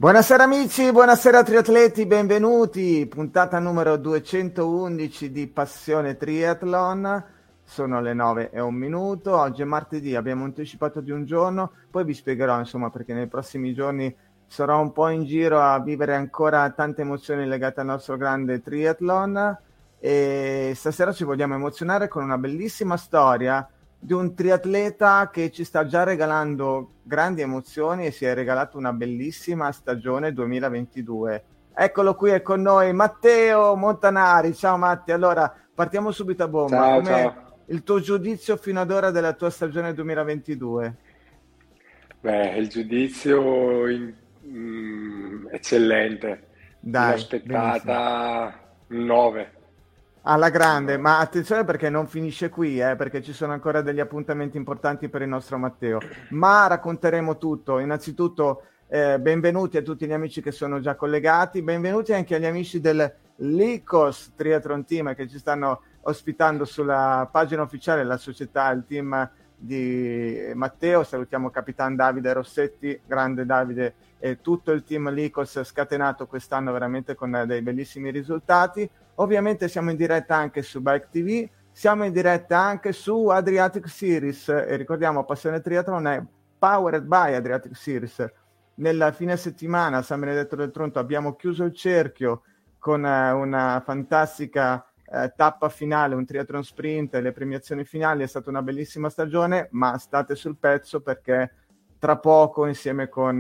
Buonasera amici, buonasera triatleti, benvenuti. Puntata numero 211 di Passione Triathlon. Sono le 9:01. Oggi è martedì, abbiamo anticipato di un giorno. Poi vi spiegherò, insomma, perché nei prossimi giorni sarò un po' in giro a vivere ancora tante emozioni legate al nostro grande triathlon. E stasera ci vogliamo emozionare con una bellissima storia di un triatleta che ci sta già regalando grandi emozioni e si è regalato una bellissima stagione 2022. Eccolo qui, è con noi Matteo Montanari. Ciao Matti, allora partiamo subito a bomba. Ciao, Com'è ciao. il tuo giudizio fino ad ora della tua stagione 2022? Beh, il giudizio eccellente, Dai, benissimo. inaspettata, un 9. Alla Un grande, 9. ma attenzione perché non finisce qui, perché ci sono ancora degli appuntamenti importanti per il nostro Matteo. Ma racconteremo tutto. Innanzitutto, benvenuti a tutti gli amici che sono già collegati, benvenuti anche agli amici del Lycos Triathlon Team che ci stanno ospitando sulla pagina ufficiale della società, il team di Matteo. Salutiamo Capitan Davide Rossetti, grande Davide, e tutto il team Lycos scatenato quest'anno veramente con dei bellissimi risultati. Ovviamente siamo in diretta anche su Bike TV, siamo in diretta anche su Adriatic Series e ricordiamo Passione Triathlon è powered by Adriatic Series. Nella fine settimana a San Benedetto del Tronto abbiamo chiuso il cerchio con una fantastica tappa finale, un triathlon sprint e le premiazioni finali. È stata una bellissima stagione, ma state sul pezzo perché tra poco insieme con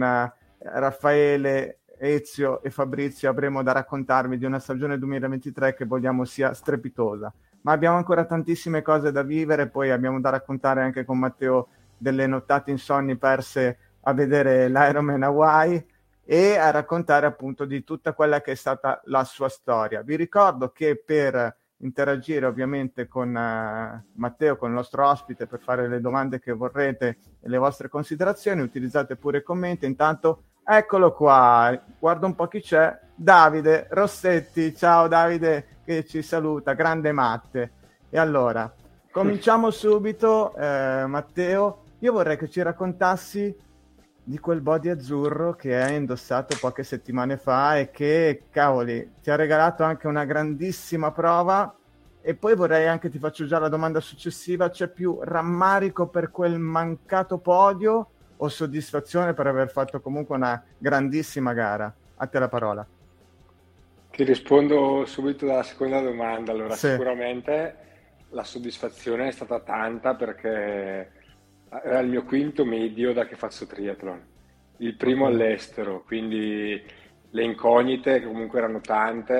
Raffaele, Ezio e Fabrizio avremo da raccontarvi di una stagione 2023 che vogliamo sia strepitosa. Ma abbiamo ancora tantissime cose da vivere, poi abbiamo da raccontare anche con Matteo delle nottate insonni perse a vedere l'Ironman Hawaii e a raccontare appunto di tutta quella che è stata la sua storia. Vi ricordo che per interagire ovviamente con Matteo, con il nostro ospite, per fare le domande che vorrete e le vostre considerazioni, utilizzate pure i commenti. Intanto eccolo qua, guarda un po' chi c'è, Davide Rossetti. Ciao Davide che ci saluta, grande Matte. E allora, cominciamo subito, Matteo. Io vorrei che ci raccontassi di quel body azzurro che hai indossato poche settimane fa e che, cavoli, ti ha regalato anche una grandissima prova. E poi vorrei anche, ti faccio già la domanda successiva, c'è più rammarico per quel mancato podio o soddisfazione per aver fatto comunque una grandissima gara? A te la parola. Ti rispondo subito dalla seconda domanda. Allora, Sì. sicuramente la soddisfazione è stata tanta perché era il mio quinto medio da che faccio triathlon, il primo Ok. all'estero, quindi le incognite che comunque erano tante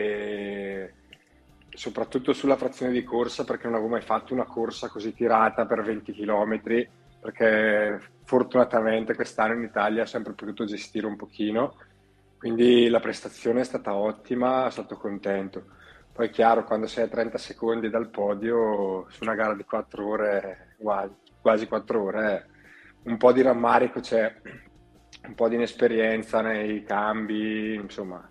e soprattutto sulla frazione di corsa perché non avevo mai fatto una corsa così tirata per 20 km, perché fortunatamente quest'anno in Italia ho sempre potuto gestire un pochino, quindi la prestazione è stata ottima, sono stato contento. Poi è chiaro, quando sei a 30 secondi dal podio su una gara di 4 ore, quasi 4 ore, un po' di rammarico c'è, un po' di inesperienza nei cambi, insomma,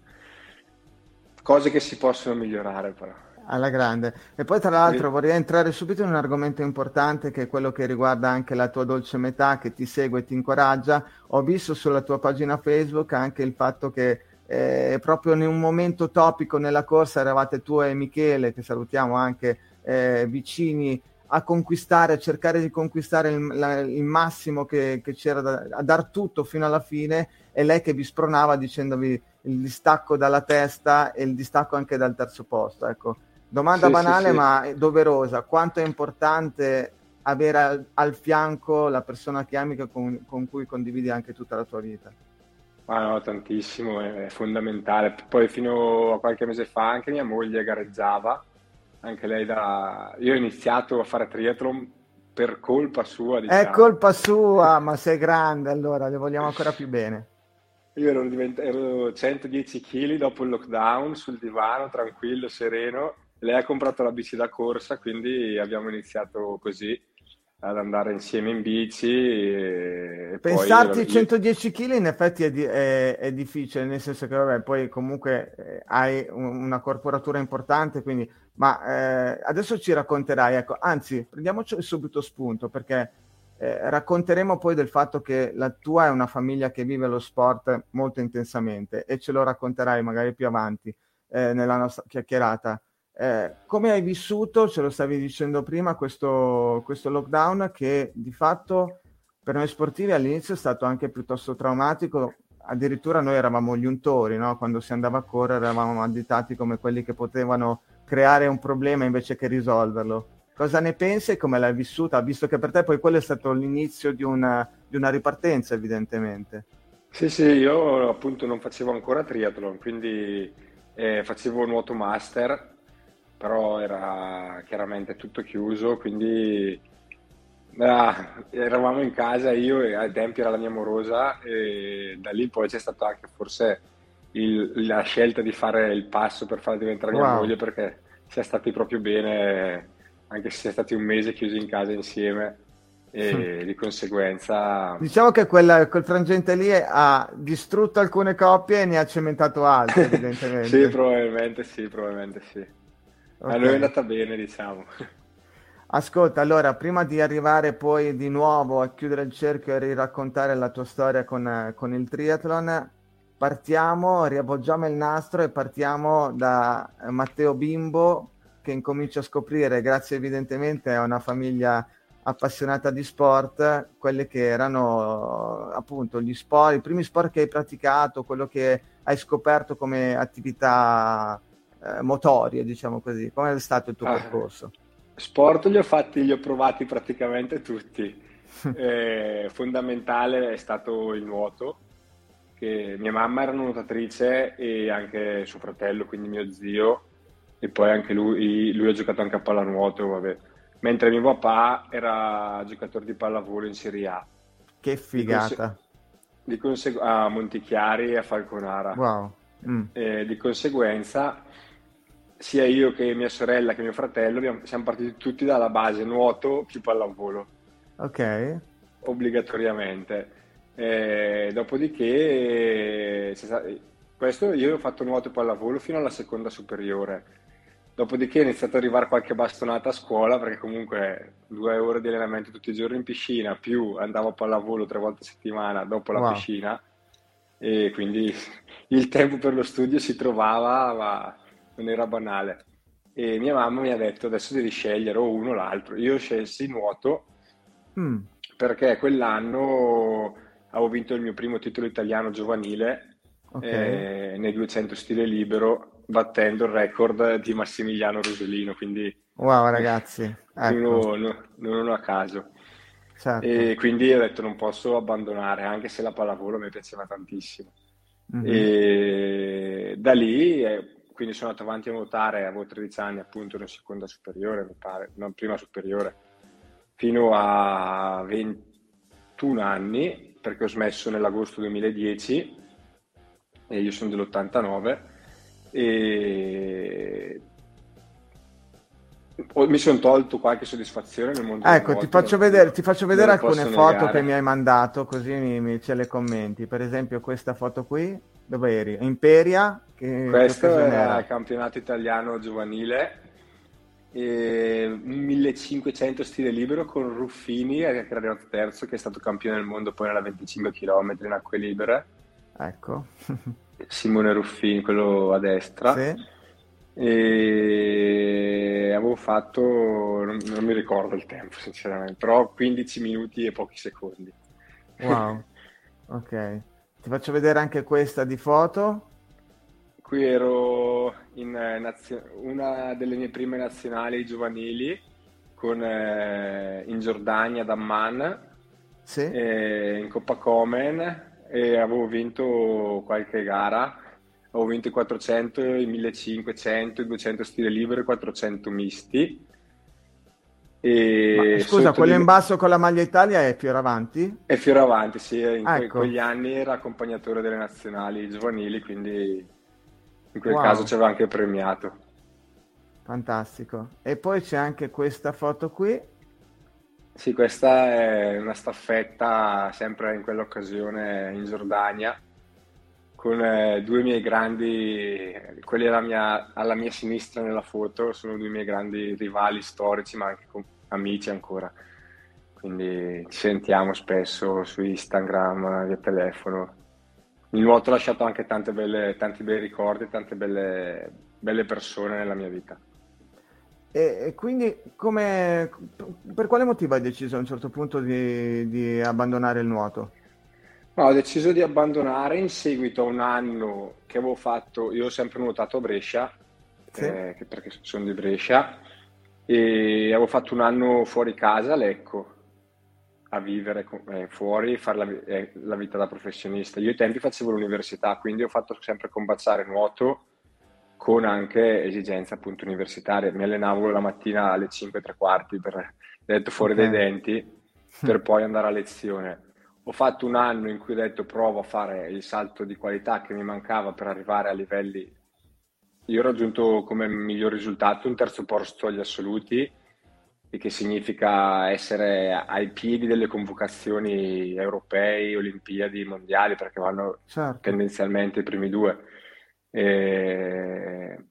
cose che si possono migliorare però. Alla grande. E poi tra l'altro vorrei entrare subito in un argomento importante che è quello che riguarda anche la tua dolce metà che ti segue e ti incoraggia. Ho visto sulla tua pagina Facebook anche il fatto che proprio in un momento topico nella corsa eravate tu e Michele, che salutiamo anche, vicini a conquistare, a cercare di conquistare il massimo che c'era a dar tutto fino alla fine, e lei che vi spronava dicendovi il distacco dalla testa e il distacco anche dal terzo posto. Ecco, domanda Sì, sì, banale sì. ma doverosa: quanto è importante avere al fianco la persona che ami, con cui condividi anche tutta la tua vita? Ma no, tantissimo, è fondamentale. Poi fino a qualche mese fa anche mia moglie gareggiava, anche lei da... Io ho iniziato a fare triathlon per colpa sua, È diciamo. colpa sua, ma sei grande, allora le vogliamo ancora più bene. Io ero 110 kg dopo il lockdown sul divano, tranquillo, sereno. Lei ha comprato la bici da corsa, quindi abbiamo iniziato così ad andare insieme in bici e poi Pensarti io... 110 kg in effetti è difficile, nel senso che vabbè, poi comunque hai una corporatura importante, quindi, ma adesso ci racconterai, ecco, anzi, prendiamoci subito spunto perché Racconteremo poi del fatto che la tua è una famiglia che vive lo sport molto intensamente e ce lo racconterai magari più avanti nella nostra chiacchierata. Come hai vissuto, ce lo stavi dicendo prima, questo lockdown che di fatto per noi sportivi all'inizio è stato anche piuttosto traumatico, addirittura noi eravamo gli untori, no? Quando si andava a correre eravamo additati come quelli che potevano creare un problema invece che risolverlo. Cosa ne pensi e come l'hai vissuta? Visto che per te poi quello è stato l'inizio di una ripartenza, evidentemente. Sì, sì, io appunto non facevo ancora triathlon, quindi facevo nuoto master, però era chiaramente tutto chiuso, quindi eravamo in casa, io e ai tempi era la mia morosa, e da lì poi c'è stata anche forse la scelta di fare il passo per farla diventare mia Wow. moglie, perché si è stati proprio bene, anche se si è stati un mese chiusi in casa insieme, e di conseguenza... Diciamo che quel frangente lì ha distrutto alcune coppie e ne ha cementato altre, Sì, evidentemente. probabilmente sì, probabilmente sì. A Ok. noi è andata bene, diciamo. Ascolta, allora, prima di arrivare poi di nuovo a chiudere il cerchio e riraccontare la tua storia con il triathlon, partiamo, riavvolgiamo il nastro e partiamo da Matteo Bimbo, che incomincia a scoprire, grazie evidentemente a una famiglia appassionata di sport, quelli che erano appunto gli sport, i primi sport che hai praticato, quello che hai scoperto come attività motorie, diciamo così. Come è stato il tuo Ah, percorso? sport li ho provati praticamente tutti. Fondamentale è stato il nuoto, che mia mamma era una nuotatrice e anche suo fratello, quindi mio zio, e poi anche lui ha giocato anche a pallanuoto, vabbè. Mentre mio papà era giocatore di pallavolo in Serie A. Che Di, conse- figata. a Montichiari e a Falconara. Wow. Mm. Di conseguenza, sia io che mia sorella che mio fratello siamo partiti tutti dalla base nuoto più pallavolo, Ok. obbligatoriamente. Dopodiché, questo io ho fatto nuoto e pallavolo fino alla seconda superiore. Dopodiché è iniziato ad arrivare qualche bastonata a scuola, perché comunque 2 ore di allenamento tutti i giorni in piscina, più andavo a pallavolo 3 volte a settimana dopo la Wow. piscina, e quindi il tempo per lo studio si trovava, ma non era banale. E mia mamma mi ha detto adesso devi scegliere o uno o l'altro. Io scelsi nuoto Mm. perché quell'anno avevo vinto il mio primo titolo italiano giovanile Ok. nei 200 stile libero, battendo il record di Massimiliano Rosolino, quindi Wow, ragazzi. Ecco, non uno a caso. certo. E quindi ho detto non posso abbandonare, anche se la pallavolo mi piaceva tantissimo. Mhm. E da lì, quindi sono andato avanti a nuotare, avevo 13 anni appunto, in seconda superiore, mi pare, non prima superiore, fino a 21 anni, perché ho smesso nell'agosto 2010 e io sono dell'89 e mi sono tolto qualche soddisfazione nel mondo del Ecco, nuoto, ti faccio vedere non lo alcune posso foto che mi negare. hai mandato, così ce le commenti. Per esempio, questa foto qui, dove eri? Imperia? Che Questo occasione era il era? campionato italiano giovanile, e 1500 stile libero con Ruffini, che era arrivato terzo, che è stato campione del mondo poi nella 25 km in acque libere. Ecco. Simone Ruffini, quello a destra. Sì. E avevo fatto, non mi ricordo il tempo sinceramente, però 15 minuti e pochi secondi. Wow. Ok. Ti faccio vedere anche questa di foto. Qui ero in una delle mie prime nazionali giovanili in Giordania, ad Amman, Sì. in Coppa Comen, e avevo vinto qualche gara. Avevo vinto i 400, i 1500, i 200 stile libero e i 400 misti. Ma E scusa, sotto quello di in me, basso con la maglia Italia è più avanti? e Fioravanti, sì, Ecco. quegli anni era accompagnatore delle nazionali giovanili, quindi in quel caso Wow. ci aveva anche premiato. Fantastico. E poi c'è anche questa foto qui. Sì, questa è una staffetta sempre in quell'occasione in Giordania, con due miei grandi, quelli alla mia sinistra nella foto, sono due miei grandi rivali storici, ma anche amici ancora. quindi ci sentiamo spesso su Instagram, via telefono. Il nuoto ha lasciato anche tanti bei ricordi, tante belle persone nella mia vita. E quindi per quale motivo hai deciso a un certo punto di abbandonare il nuoto? No, ho deciso di abbandonare in seguito a un anno che avevo fatto, io ho sempre nuotato a Brescia, Sì? perché sono di Brescia, e avevo fatto un anno fuori casa a Lecco, a vivere fuori, fare la vita da professionista. Io ai tempi facevo l'università, quindi ho fatto sempre combaciare nuoto con anche esigenze appunto universitarie. Mi allenavo la mattina alle 5 e tre quarti, detto fuori Ok. dai denti, per poi andare a lezione. Ho fatto un anno in cui ho detto provo a fare il salto di qualità che mi mancava per arrivare a livelli. Io ho raggiunto come miglior risultato un terzo posto agli assoluti, il che significa essere ai piedi delle convocazioni europei, olimpiadi, mondiali, perché vanno Certo. tendenzialmente i primi due. E,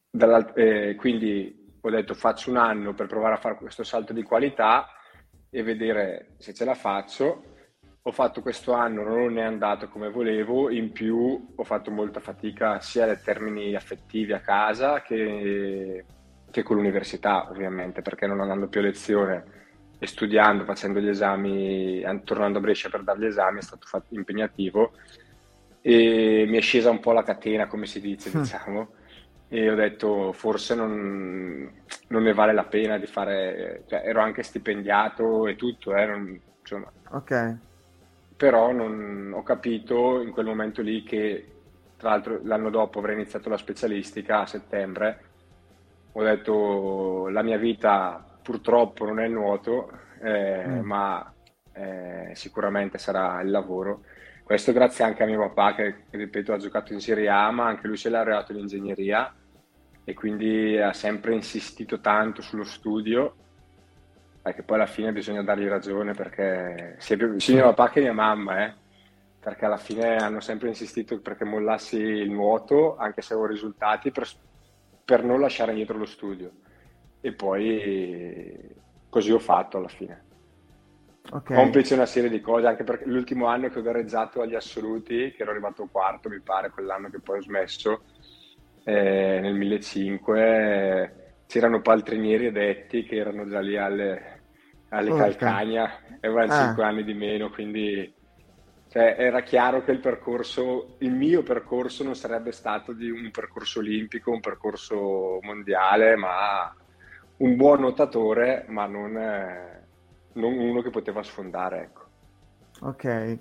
quindi ho detto faccio un anno per provare a fare questo salto di qualità e vedere se ce la faccio. Ho fatto questo anno, non è andato come volevo, in più ho fatto molta fatica sia nei termini affettivi a casa che con l'università, ovviamente, perché non andando più a lezione e studiando, facendo gli esami, tornando a Brescia per dare gli esami, è stato impegnativo e mi è scesa un po' la catena, come si dice, diciamo, e ho detto forse non ne vale la pena di fare, cioè, ero anche stipendiato e tutto, insomma, Ok. però ho capito in quel momento lì che, tra l'altro, l'anno dopo avrei iniziato la specialistica a settembre. Ho detto la mia vita purtroppo non è il nuoto, Mm. ma sicuramente sarà il lavoro. Questo grazie anche a mio papà che, ripeto, ha giocato in Serie A, ma anche lui si è laureato in ingegneria e quindi ha sempre insistito tanto sullo studio, perché poi alla fine bisogna dargli ragione, perché sia mio papà che mia mamma, perché alla fine hanno sempre insistito perché mollassi il nuoto, anche se avevo risultati, per non lasciare indietro lo studio. E poi così ho fatto alla fine. Ok. Complice una serie di cose, anche perché l'ultimo anno che ho gareggiato agli assoluti, che ero arrivato quarto, mi pare, quell'anno che poi ho smesso, nel 1500, c'erano paltrinieri edetti che erano già lì alle Urca. calcagna e avevano 5 Ah, anni di meno, quindi cioè, era chiaro che il mio percorso non sarebbe stato di un percorso olimpico, un percorso mondiale, ma un buon nuotatore, ma non uno che poteva sfondare, ecco. ok.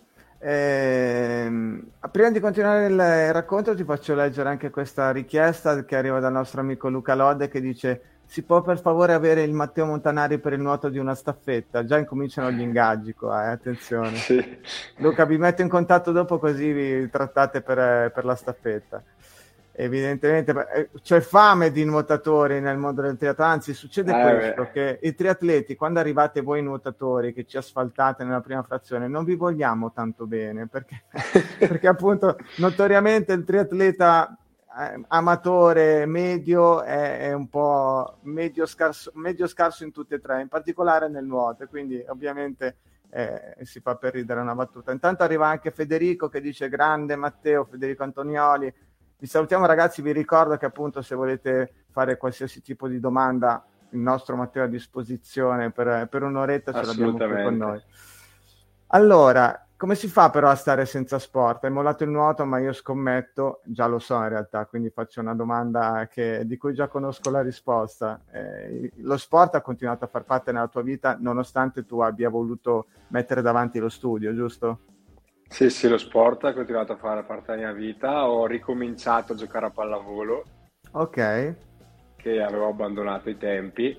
Prima di continuare il racconto ti faccio leggere anche questa richiesta che arriva dal nostro amico Luca Lode che dice: si può per favore avere il Matteo Montanari per il nuoto di una staffetta? Già incominciano gli ingaggi qua, attenzione. Sì. Luca, vi metto in contatto dopo così vi trattate per la staffetta. Evidentemente c'è fame di nuotatori nel mondo del triathlon, anzi succede Beh. questo, che i triatleti, quando arrivate voi nuotatori che ci asfaltate nella prima frazione, non vi vogliamo tanto bene, perché appunto notoriamente il triatleta amatore medio è un po' medio scarso in tutte e tre, in particolare nel nuoto, e quindi ovviamente si fa per ridere una battuta. Intanto arriva anche Federico che dice: grande Matteo, Federico Antonioli. Vi salutiamo ragazzi, vi ricordo che appunto se volete fare qualsiasi tipo di domanda il nostro Matteo è a disposizione per un'oretta, ce l'abbiamo qui con Assolutamente. noi. Allora, come si fa però a stare senza sport? Hai mollato il nuoto, ma io scommetto, già lo so in realtà, quindi faccio una domanda di cui già conosco la risposta. Lo sport ha continuato a far parte nella tua vita nonostante tu abbia voluto mettere davanti lo studio, giusto? Sì, sì, lo sport ha continuato a fare parte della mia vita. Ho ricominciato a giocare a pallavolo, Ok, che avevo abbandonato ai tempi,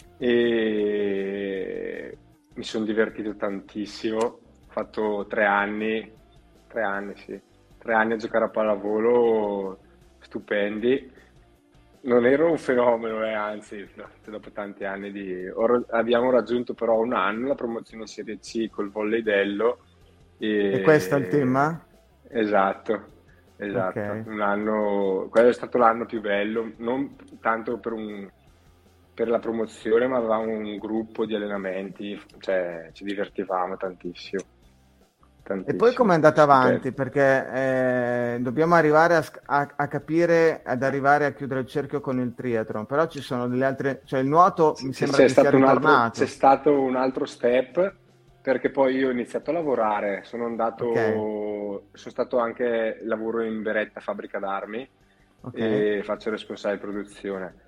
e mi sono divertito tantissimo. Ho fatto 3 anni, sì, 3 anni a giocare a pallavolo stupendi. Non ero un fenomeno, anzi, dopo tanti anni abbiamo raggiunto però un anno la promozione in Serie C col volleydello. e questo è il E... tema? Esatto, Ok. esatto. Un anno, quello è stato l'anno più bello, non tanto per la promozione, ma avevamo un gruppo di allenamenti, cioè ci divertivamo tantissimo, E poi come è tantissimo. andata avanti? Stupendo. Perché dobbiamo arrivare a capire, ad arrivare a chiudere il cerchio con il triathlon, però ci sono delle altre, cioè il nuoto mi sembra che sia C'è ritornato. stato un altro step perché poi io ho iniziato a lavorare, Ok, sono stato anche, lavoro in Beretta Fabbrica d'Armi ok, e faccio responsabile produzione.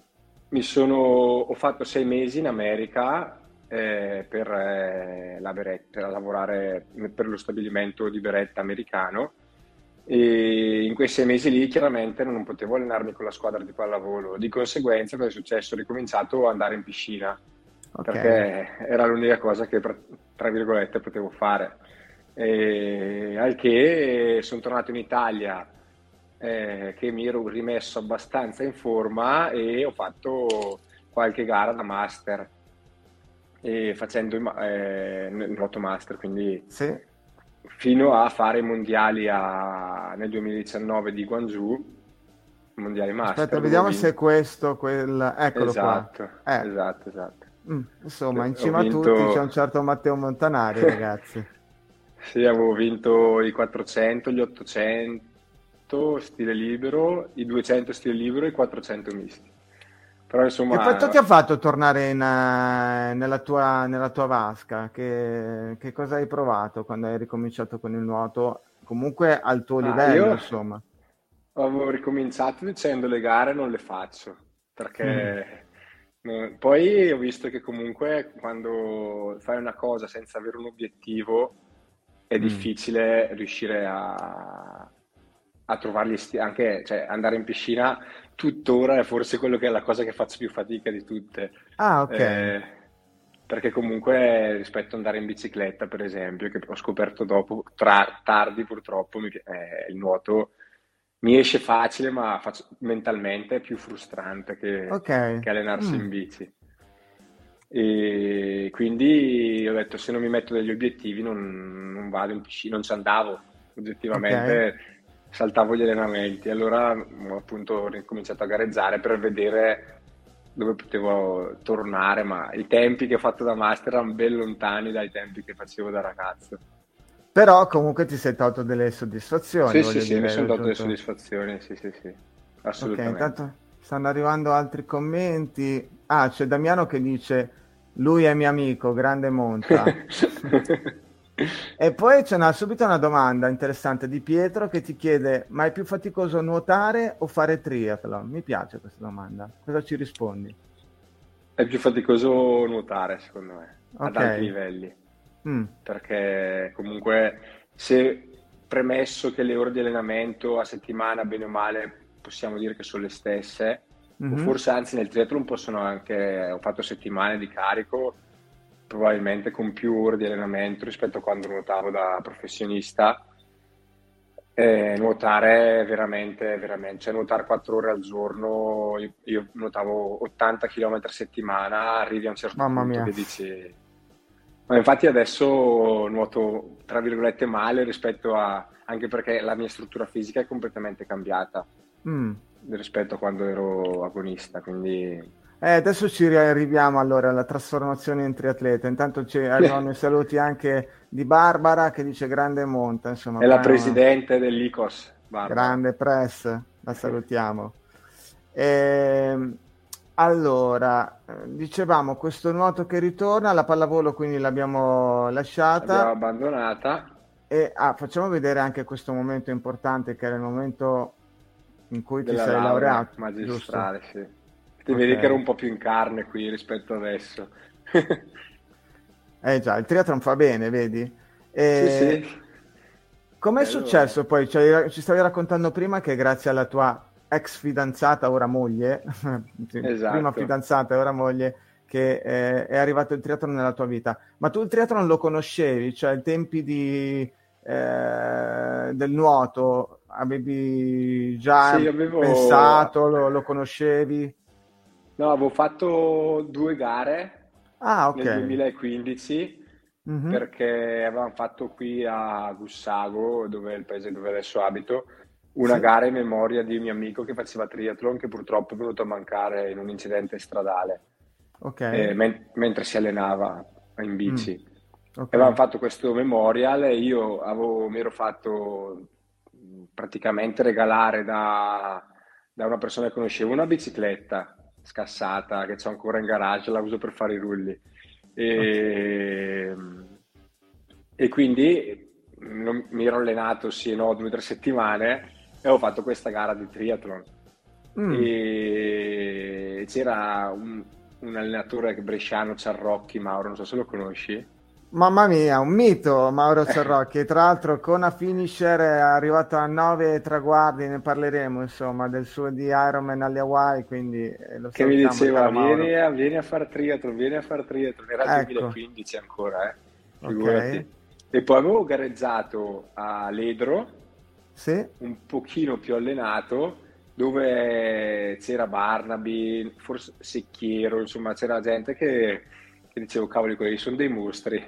Ho fatto 6 mesi in America per la Beretta, per lavorare per lo stabilimento di Beretta americano e in quei 6 mesi lì chiaramente non potevo allenarmi con la squadra di pallavolo. Di conseguenza, cosa è successo? Ho ricominciato ad andare in piscina ok. perché era l'unica cosa che, tra virgolette, potevo fare. E, al che sono tornato in Italia che mi ero rimesso abbastanza in forma e ho fatto qualche gara da master e facendo il nuoto master, quindi Sì. fino a fare i mondiali nel 2019 di Guangzhou, i mondiali Aspetta, master, dove ho vediamo se è vinto. questo, eccolo qua. Esatto, Eh, esatto, esatto. insomma, in Ho cima a tutti c'è vinto. un certo Matteo Montanari, ragazzi. Sì, avevo vinto i 400, gli 800 stile libero, i 200 stile libero e i 400 misti. Però Che effetto ti insomma, ha fatto tornare nella tua vasca? Che cosa hai provato quando hai ricominciato con il nuoto? Comunque al tuo livello, io insomma. avevo ricominciato dicendo le gare non le faccio, Mm, perché poi ho visto che comunque quando fai una cosa senza avere un obiettivo è mm. difficile riuscire a trovargli anche, cioè andare in piscina tuttora è forse quello che è la cosa che faccio più fatica di tutte. Ah, ok. Eh, perché comunque rispetto ad andare in bicicletta, per esempio, che ho scoperto dopo, tardi purtroppo, il nuoto mi esce facile, ma mentalmente è più frustrante Ok. che allenarsi Mm, in bici. E quindi ho detto, se non mi metto degli obiettivi non vado in piscina, non ci andavo, ok. oggettivamente saltavo gli allenamenti. Allora ho appunto ricominciato a gareggiare per vedere dove potevo tornare, ma i tempi che ho fatto da master erano ben lontani dai tempi che facevo da ragazzo. Però comunque ti sei tolto delle soddisfazioni, Sì, sì, voglio sì, mi dire, hai sono dato delle raggiunto. soddisfazioni, sì, sì, sì, Ok, assolutamente. intanto stanno arrivando altri commenti. Ah, c'è Damiano che dice: Lui è mio amico, grande Monta. E poi subito una domanda interessante di Pietro che ti chiede: Ma è più faticoso nuotare o fare triathlon? Mi piace questa domanda. Cosa ci rispondi? È più faticoso nuotare, secondo me, ad Ok. alti livelli, Mm, perché comunque se premesso che le ore di allenamento a settimana, bene o male, possiamo dire che sono le stesse, o mhm. forse anzi nel triathlon possono anche, ho fatto settimane di carico, probabilmente con più ore di allenamento rispetto a quando nuotavo da professionista. Nuotare veramente, veramente, cioè nuotare 4 ore al giorno, io nuotavo 80 km a settimana, arrivi a un certo Mamma punto mia. che dici. Ma infatti adesso nuoto tra virgolette male rispetto anche perché la mia struttura fisica è completamente cambiata Mm. rispetto a quando ero agonista, quindi Adesso ci arriviamo allora alla trasformazione in triatleta. Intanto ci arrivano i saluti anche di Barbara che dice grande monta, insomma, è la presidente dell'ICOS, Barbara. grande press, la salutiamo. Ehm, allora, dicevamo questo nuoto che ritorna, la pallavolo quindi l'abbiamo L'abbiamo lasciata abbandonata e facciamo vedere anche questo momento importante che era il momento in cui ti della sei laurea laureato, giusto? magistrale, sì. Ti vedi che ero Ok. un po' più in carne qui rispetto adesso. Eh già, il triathlon fa bene, vedi? Sì, sì, Com'è quello successo poi? Ci stavi raccontando prima che grazie alla tua ex fidanzata, ora moglie, sì, prima esatto. fidanzata e ora moglie, che è arrivato il triathlon nella tua vita. Ma tu il triathlon lo conoscevi? Cioè, ai tempi del nuoto avevi Sì, già pensato, lo conoscevi? no, avevo fatto 2 gare Ah, ok. nel 2015 Mhm. perché avevamo fatto qui a Gussago, dove è il paese dove adesso abito, una gara in memoria di un mio amico che faceva triathlon, che purtroppo è venuto a mancare in un incidente stradale, Ok. mentre si allenava in Mm, bici. E ok. avevamo fatto questo memorial e io mi ero fatto praticamente regalare da una persona che conoscevo una bicicletta scassata che c'ho ancora in garage, la uso per fare i rulli. Ok. E, e quindi mi ero allenato sì e no 2 o 3 settimane e ho fatto questa gara di triathlon. Mm. E c'era un allenatore bresciano, Ciarrocchi, Mauro, non so se lo conosci. Mamma mia, un mito Mauro Ciarrocchi, tra l'altro con a finisher è arrivato a 9 traguardi, ne parleremo insomma del suo di Ironman alle Hawaii, quindi lo Che mi salutiamo il diceva caro Mauro. vieni a fare triathlon, vieni a fare triathlon, era il Ecco, 2015 ancora, ok, figurati. E poi avevo gareggiato a Ledro, sì, un pochino più allenato, dove c'era Barnaby, forse Secchiero, insomma c'era gente che dicevo, cavoli, quelli sono dei mostri.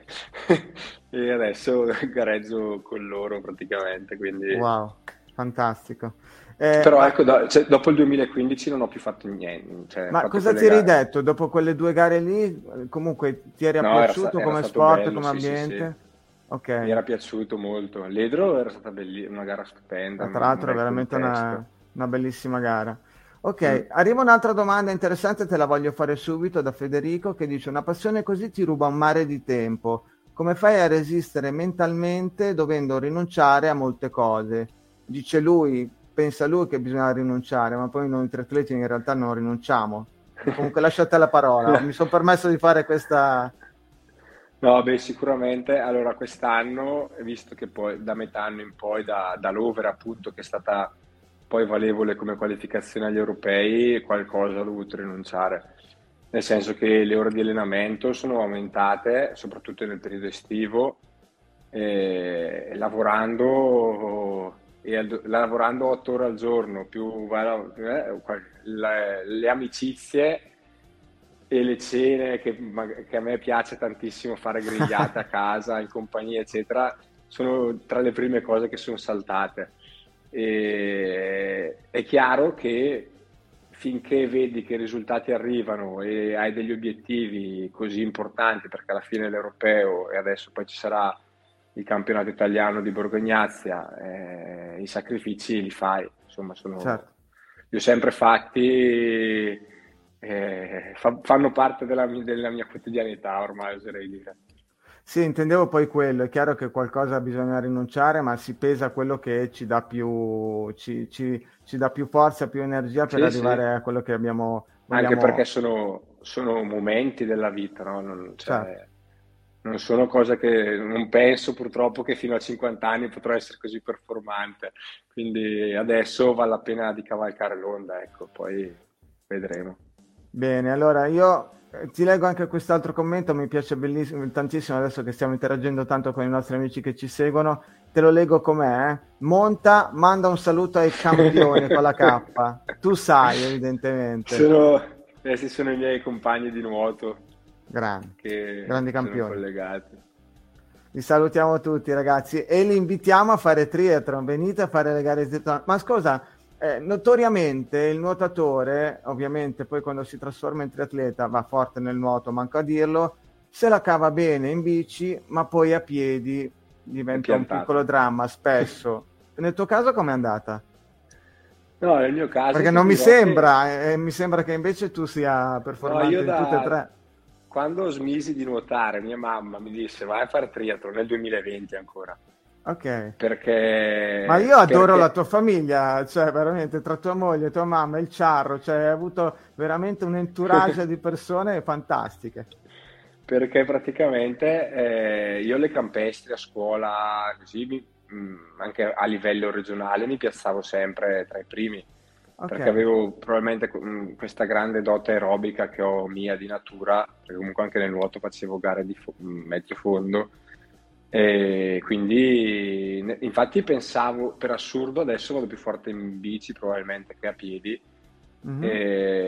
E adesso gareggio con loro praticamente, quindi... wow, fantastico. Però Ma, ecco, cioè, dopo il 2015 non ho più fatto niente, cioè ho ma fatto cosa quelle ti eri gare. detto dopo quelle 2 gare lì? Comunque ti era No, piaciuto era come stato sport, bello, come sì, sì, sì. ambiente? Mi Ok. era piaciuto molto. Ledro era stata una gara stupenda, Tra un l'altro è bel veramente contesto. una bellissima gara. Mm. Ok, arriva un'altra domanda interessante, te la voglio fare subito da Federico che dice: Una passione così ti ruba un mare di tempo. Come fai a resistere mentalmente dovendo rinunciare a molte cose? Dice lui, pensa lui che bisogna rinunciare, ma poi noi triatleti in realtà non rinunciamo. Comunque lascio a te la parola. Mi sono permesso di fare questa... No, beh, sicuramente. Allora, quest'anno, visto che poi da metà anno in poi, dall'over appunto, che è stata poi valevole come qualificazione agli europei, qualcosa ho dovuto rinunciare. Nel senso che le ore di allenamento sono aumentate, soprattutto nel periodo estivo, lavorando 8 ore al giorno, più le amicizie e le cene che a me piace tantissimo fare grigliate a casa, in compagnia, eccetera, sono tra le prime cose che sono saltate. E è chiaro che finché vedi che i risultati arrivano e hai degli obiettivi così importanti, perché alla fine l'europeo e adesso poi ci sarà il campionato italiano di Borgognazia, i sacrifici li fai, insomma, Certo. li ho sempre fatti, fanno parte della mia quotidianità ormai, oserei dire. Sì, intendevo poi quello. È chiaro che qualcosa bisogna rinunciare, ma si pesa quello che ci dà ci dà più forza, più energia per Sì, sì, arrivare a quello che anche perché vogliamo. sono momenti della vita, no? Certo. Non sono cose che non penso purtroppo che fino a 50 anni potrò essere così performante, quindi adesso vale la pena di cavalcare l'onda, ecco, poi vedremo. Bene, allora io ti leggo anche quest'altro commento, mi piace bellissimo, tantissimo adesso che stiamo interagendo tanto con i nostri amici che ci seguono. Te lo leggo com'è. Monta, manda un saluto ai campioni con la K. Tu sai, evidentemente. Questi sono i miei compagni di nuoto Grandi, che grandi sono campioni. collegati. Vi salutiamo tutti ragazzi e li invitiamo a fare triathlon, venite a fare le gare di triathlon. Ma scusa, notoriamente il nuotatore, ovviamente poi quando si trasforma in triatleta va forte nel nuoto, manco a dirlo, se la cava bene in bici, ma poi a piedi È diventa un piccolo piantato. dramma spesso. Nel tuo caso com'è andata? No, nel mio caso Perché ti non mi dirò che sembra, mi sembra che invece tu sia no, io performante in tutte e tre. quando smisi di nuotare, mia mamma mi disse vai a fare triathlon nel 2020 ancora, Ok. Ma io adoro la tua perché famiglia, cioè veramente tra tua moglie, tua mamma, il Ciarro, cioè hai avuto veramente un entourage di persone fantastiche. perché praticamente io le campestri a scuola, così, anche a livello regionale, mi piazzavo sempre tra i primi, Ok. perché avevo probabilmente questa grande dote aerobica che ho mia di natura, perché comunque anche nel nuoto facevo gare di mezzo fondo, e quindi infatti pensavo, per assurdo, adesso vado più forte in bici probabilmente che a piedi, Mhm.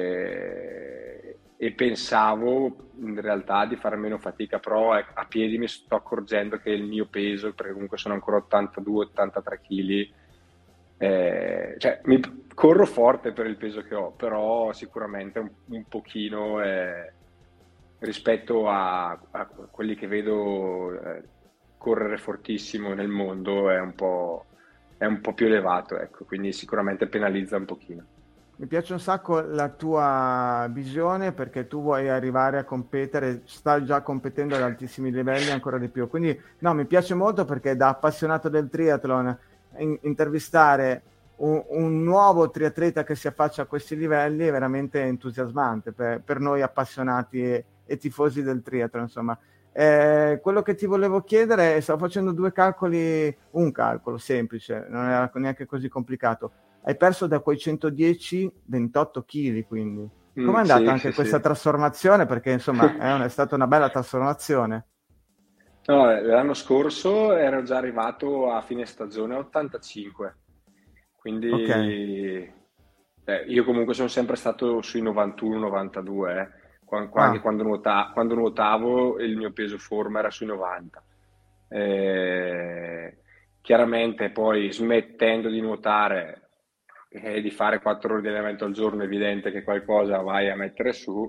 e pensavo in realtà di fare meno fatica, però a piedi mi sto accorgendo che il mio peso, perché comunque sono ancora 82-83 kg, Cioè, corro forte per il peso che ho, però sicuramente un pochino rispetto a quelli che vedo correre fortissimo nel mondo è un po' più elevato, ecco, quindi sicuramente penalizza un pochino. Mi piace un sacco la tua visione perché tu vuoi arrivare a competere, stai già competendo ad altissimi livelli ancora di più. Quindi no, mi piace molto perché da appassionato del triathlon intervistare un nuovo triatleta che si affaccia a questi livelli è veramente entusiasmante per noi appassionati e tifosi del triathlon, insomma. Quello che ti volevo chiedere, stavo facendo un calcolo semplice, non era neanche così complicato. Hai perso da quei 110 28 kg, quindi. Com'è andata Sì, anche sì, questa sì. trasformazione? Perché insomma è stata una bella trasformazione. No, l'anno scorso ero già arrivato a fine stagione a 85, Ok. quindi io comunque sono sempre stato sui 91-92, anche Ah, quando nuotavo il mio peso forma era sui 90. Eh, Chiaramente poi smettendo di nuotare e di fare 4 ore di allenamento al giorno è evidente che qualcosa vai a mettere su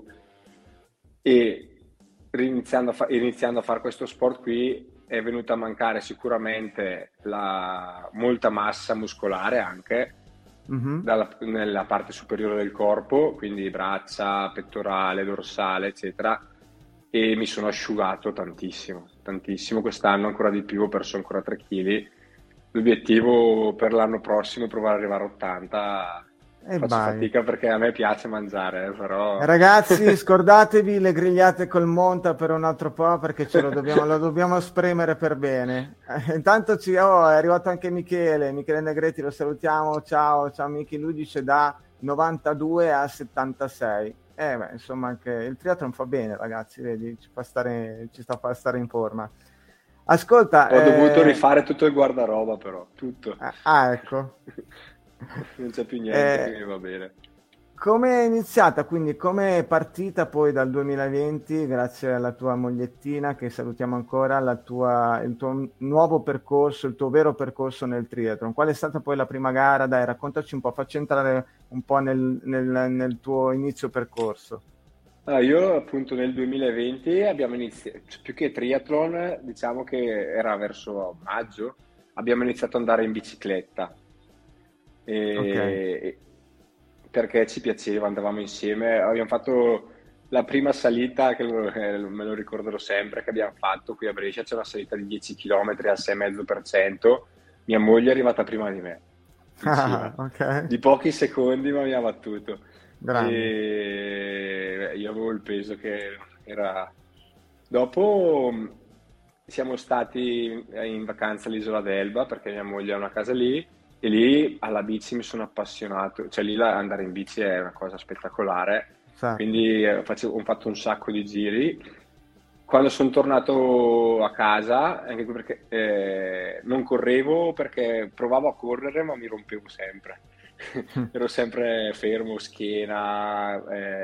e iniziando a fare questo sport qui è venuta a mancare sicuramente molta massa muscolare anche mhm. nella parte superiore del corpo, quindi braccia, pettorale, dorsale, eccetera, e mi sono asciugato tantissimo, tantissimo. Quest'anno ancora di più, ho perso ancora 3 kg. L'obiettivo per l'anno prossimo è provare ad arrivare a 80. E Faccio vai. fatica perché a me piace mangiare, però Ragazzi, scordatevi le grigliate col Monta per un altro po' perché lo dobbiamo spremere per bene. Intanto è arrivato anche Michele Negreti, lo salutiamo, ciao Michi, lui dice da 92 a 76. Beh, insomma anche il triathlon fa bene ragazzi, vedi, ci sta a far stare in forma. Ascolta, ho dovuto rifare tutto il guardaroba, però, tutto. ecco. Non c'è più niente che Eh, mi va bene. Come è iniziata, quindi come è partita poi dal 2020, grazie alla tua mogliettina che salutiamo ancora, il tuo nuovo percorso, il tuo vero percorso nel triathlon? Qual è stata poi la prima gara? Dai, raccontaci un po', facci entrare un po' nel tuo inizio percorso. Io appunto nel 2020 abbiamo iniziato, cioè, più che triathlon, diciamo che era verso maggio, abbiamo iniziato ad andare in bicicletta. Ok. E- Perché ci piaceva, andavamo insieme. Abbiamo fatto la prima salita, me lo ricorderò sempre, che abbiamo fatto qui a Brescia, c'è una salita di 10 km al 6,5%. Mia moglie è arrivata prima di me, in Ah, cima, ok, di pochi secondi, ma mi ha battuto. grande. E io avevo il peso che era... Dopo siamo stati in vacanza all'isola d'Elba perché mia moglie ha una casa lì e lì alla bici mi sono appassionato, cioè lì andare in bici è una cosa spettacolare, Sacco. quindi ho fatto un sacco di giri. Quando sono tornato a casa, anche perché non correvo perché provavo a correre ma mi rompevo sempre, ero sempre fermo, schiena,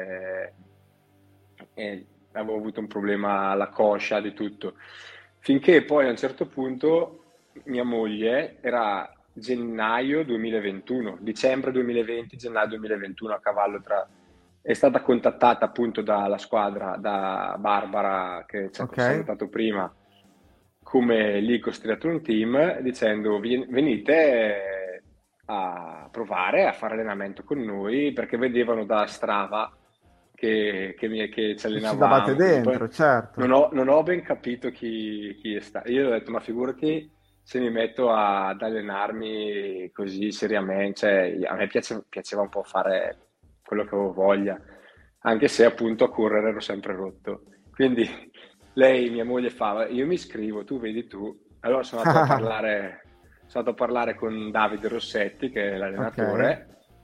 e avevo avuto un problema alla coscia, di tutto. Finché poi a un certo punto mia moglie era gennaio 2021, dicembre 2020, gennaio 2021 a cavallo tra... È stata contattata appunto dalla squadra, da Barbara che ci ha Ok. salutato prima, come l'Icos Triathlon Team, dicendo venite a provare a fare allenamento con noi perché vedevano da Strava che ci E ci davate allenavamo, così. Poi dentro, certo. non ho ben capito chi è stato. Io ho detto, ma figurati se mi metto ad allenarmi così seriamente, cioè, a me piaceva un po' fare quello che avevo voglia, anche se appunto a correre ero sempre rotto. Quindi lei, mia moglie, fa, io mi iscrivo, tu vedi tu. Allora sono andato a parlare con Davide Rossetti, che è Ok. l'allenatore,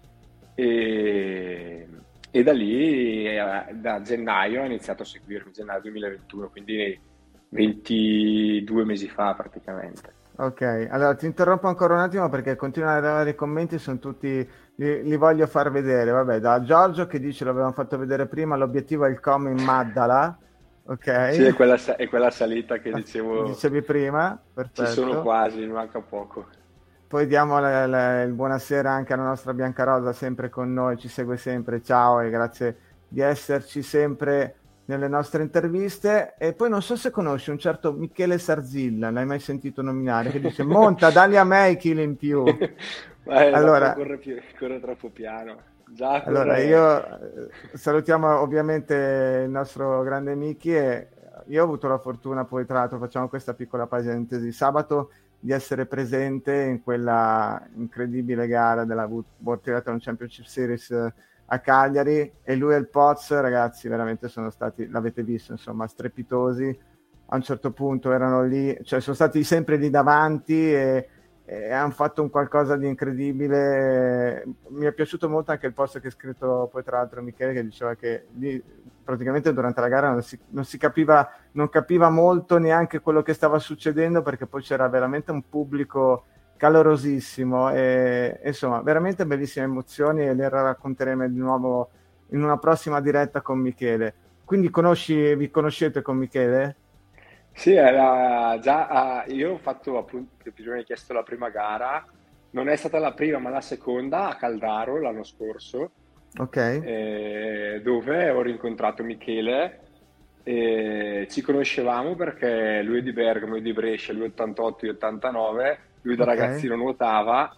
e, e da lì, da gennaio, ho iniziato a seguirmi, gennaio 2021, quindi 22 mesi fa praticamente. Ok, allora ti interrompo ancora un attimo perché continuano ad arrivare i commenti, sono tutti, li voglio far vedere. Vabbè, da Giorgio che dice, l'avevamo fatto vedere prima, l'obiettivo è il Com in Maddala, Sì, ok? è quella salita che dicevo, Dicevi prima, ci sono perfetto. quasi, mi manca poco. Poi diamo il buonasera anche alla nostra Biancarosa, sempre con noi, ci segue sempre. Ciao e grazie di esserci sempre nelle nostre interviste. E poi non so se conosci un certo Michele Sarzilla, l'hai mai sentito nominare? Che dice: Monta, dagli a me i chili in più. Dopo Allora, corre troppo piano. Già allora corre. io salutiamo ovviamente il nostro grande Miki e io ho avuto la fortuna, poi tra l'altro facciamo questa piccola parentesi, sabato di essere presente in quella incredibile gara della World Triathlon Championship Series a Cagliari, e lui e il Poz, ragazzi, veramente sono stati, l'avete visto, insomma, strepitosi. A un certo punto erano lì, cioè sono stati sempre lì davanti e hanno fatto un qualcosa di incredibile. Mi è piaciuto molto anche il post che ha scritto poi tra l'altro Michele, che diceva che lì praticamente durante la gara non si capiva, non capiva molto neanche quello che stava succedendo, perché poi c'era veramente un pubblico calorosissimo e insomma veramente bellissime emozioni, e le racconteremo di nuovo in una prossima diretta con Michele. Quindi vi conoscete con Michele? Sì, era già, io ho fatto appunto, che prima mi hai chiesto la prima gara, non è stata la prima ma la seconda a Caldaro l'anno scorso, Ok, dove ho rincontrato Michele e ci conoscevamo perché lui è di Bergamo, io di Brescia, lui 88, io 89, lui da ok. ragazzino nuotava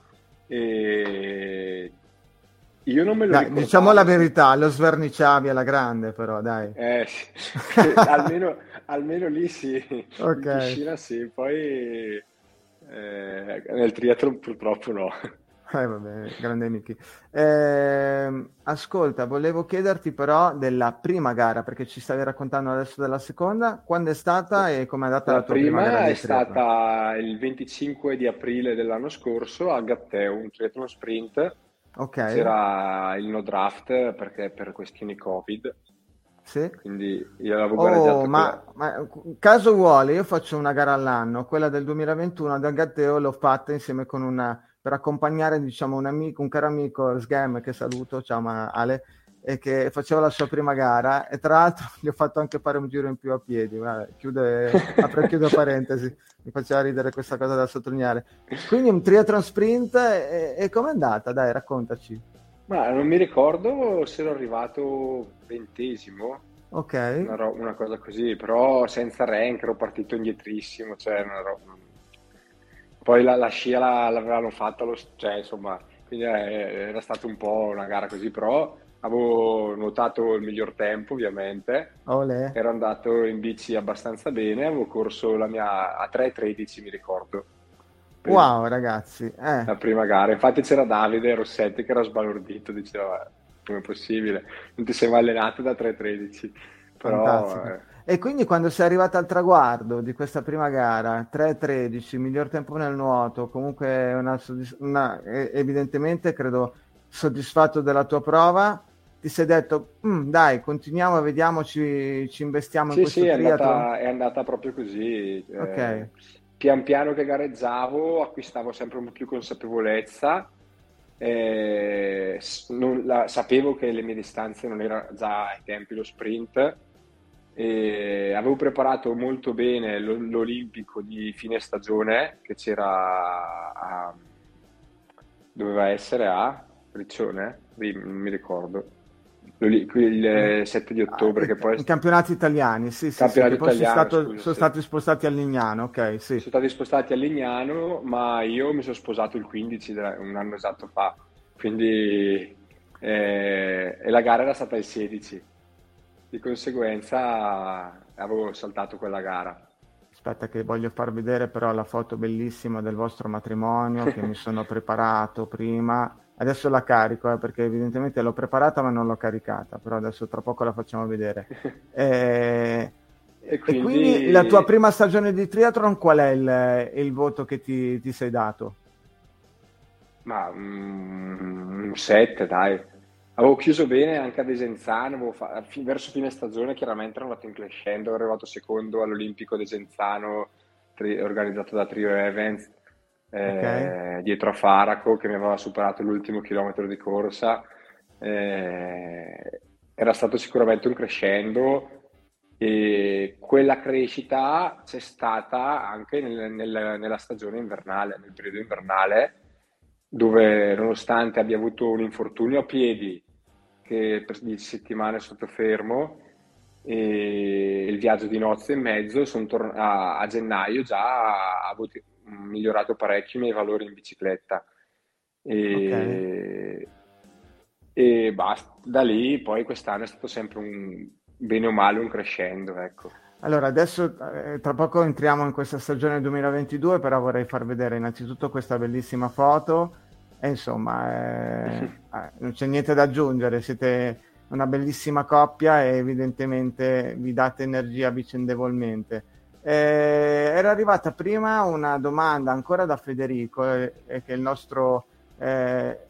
e io non me lo Dai, diciamo la ricordavo. verità, lo sverniciavi alla grande, però, dai. Sì, almeno lì sì, Ok, in piscina sì, poi nel triathlon purtroppo no. va bene, grande Miki. Ascolta, volevo chiederti però della prima gara, perché ci stavi raccontando adesso della seconda. Quando è stata e com'è andata La la tua prima gara prima è di triathlon? stata il 25 di aprile dell'anno scorso a Gatteo, un triathlon sprint. Ok, C'era il no draft perché per questioni Covid, sì. quindi io avevo Oh, gareggiato con la... caso vuole, io faccio una gara all'anno, quella del 2021 da Gatteo l'ho fatta insieme con per accompagnare, diciamo, un amico, un caro amico, Sgam, che saluto, ciao Ale, e che faceva la sua prima gara, e tra l'altro gli ho fatto anche fare un giro in più a piedi. Vabbè, apro e chiudo parentesi, mi faceva ridere questa cosa da sottolineare. Quindi un triathlon sprint, e com'è andata? Dai, raccontaci. Ma non mi ricordo se ero arrivato 20°, Ok. una cosa così, però senza rank, ero partito indietrissimo, cioè poi la scia l'avevano fatta, cioè insomma, quindi era stato un po' una gara così, però avevo nuotato il miglior tempo ovviamente, Olè. ero andato in bici abbastanza bene, avevo corso la mia a 3:13 mi ricordo, Wow, ragazzi, la prima gara. Infatti c'era Davide Rossetti che era sbalordito, diceva come è possibile, non ti sei mai allenato da 3:13, però fantastico. E quindi quando sei arrivata al traguardo di questa prima gara, 3:13, miglior tempo nel nuoto, comunque evidentemente credo soddisfatto della tua prova, ti sei detto: dai, continuiamo, vediamo, ci investiamo in sì, sì, questo triathlon? è andata proprio così. Ok, Pian piano che gareggiavo acquistavo sempre un po' più consapevolezza. Sapevo che le mie distanze non erano già ai tempi lo sprint. E avevo preparato molto bene l'Olimpico di fine stagione che doveva essere a Riccione, non mi ricordo, il 7 di ottobre, che poi i campionati italiani, sì, sì, sì, campionato che poi italiano, scusa, sono sì. stati spostati a Lignano, ok, sì. Sono stati spostati a Lignano, ma io mi sono sposato il 15, un anno esatto fa, quindi e la gara era stata il 16, di conseguenza avevo saltato quella gara. Aspetta che voglio far vedere però la foto bellissima del vostro matrimonio che mi sono preparato prima. Adesso la carico, perché evidentemente l'ho preparata ma non l'ho caricata, però adesso tra poco la facciamo vedere. E, E e quindi la quindi, tua prima stagione di triathlon, qual è il voto che ti sei dato? ma un 7, dai. Avevo chiuso bene anche a Desenzano, verso fine stagione chiaramente ero andato in crescendo, ero arrivato secondo all'Olimpico Desenzano organizzato da Trio Events, Ok? dietro a Faraco che mi aveva superato l'ultimo chilometro di corsa. Era stato sicuramente un crescendo e quella crescita c'è stata anche nella stagione invernale, nel periodo invernale dove nonostante abbia avuto un infortunio a piedi che per 10 settimane è stato fermo e il viaggio di nozze e mezzo, a gennaio già ha migliorato parecchio i miei valori in bicicletta Ok. e, e basta. Da lì poi quest'anno è stato sempre bene o male un crescendo, ecco. Allora, adesso tra poco entriamo in questa stagione 2022, però vorrei far vedere innanzitutto questa bellissima foto e insomma non c'è niente da aggiungere, siete una bellissima coppia e evidentemente vi date energia vicendevolmente. Era arrivata prima una domanda ancora da Federico, che è il nostro eh,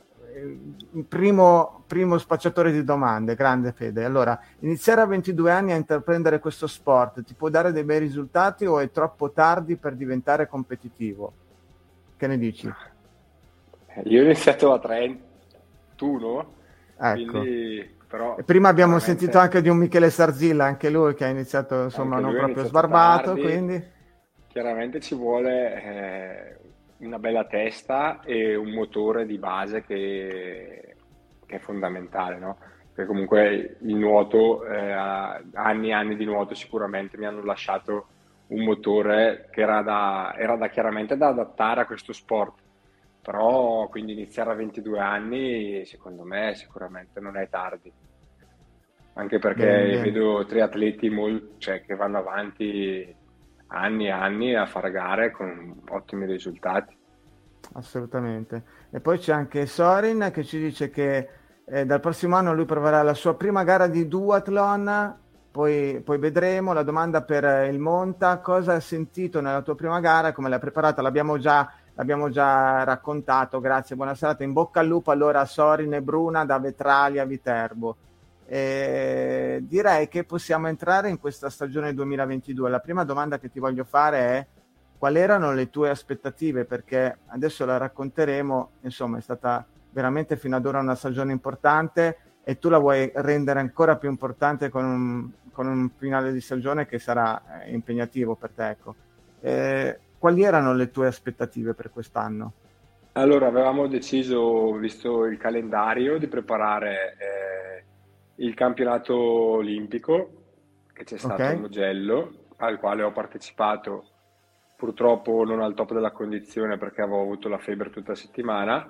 primo spacciatore di domande, grande Fede. Allora, iniziare a 22 anni a intraprendere questo sport ti può dare dei bei risultati o è troppo tardi per diventare competitivo? Che ne dici? Io ho iniziato a 31, Ecco. quindi però E prima abbiamo sentito chiaramente anche di un Michele Sarzilla, anche lui che ha iniziato insomma anche non lui ha proprio iniziato sbarbato, tardi. quindi Chiaramente ci vuole una bella testa e un motore di base che è fondamentale, no? Perché comunque il nuoto, anni e anni di nuoto sicuramente mi hanno lasciato un motore che chiaramente da adattare a questo sport. Però quindi iniziare a 22 anni, secondo me, sicuramente non è tardi. Anche bene, perché bene. vedo triatleti cioè, che vanno avanti anni e anni a fare gare con ottimi risultati. Assolutamente. E poi c'è anche Sorin che ci dice che dal prossimo anno lui proverà la sua prima gara di duathlon, poi vedremo. La domanda per il Monta, cosa hai sentito nella tua prima gara, come l'hai preparata? L'abbiamo già raccontato, grazie, buona serata. In bocca al lupo allora a Sorin e Bruna da Vetralia a Viterbo. Direi che possiamo entrare in questa stagione 2022. La prima domanda che ti voglio fare è quali erano le tue aspettative? Perché adesso la racconteremo, insomma, è stata veramente fino ad ora una stagione importante e tu la vuoi rendere ancora più importante con un finale di stagione che sarà impegnativo per te, ecco. Quali erano le tue aspettative per quest'anno? Allora, avevamo deciso, visto il calendario, di preparare il campionato olimpico che c'è Ok? stato a Mugello, al quale ho partecipato, purtroppo non al top della condizione perché avevo avuto la febbre tutta la settimana,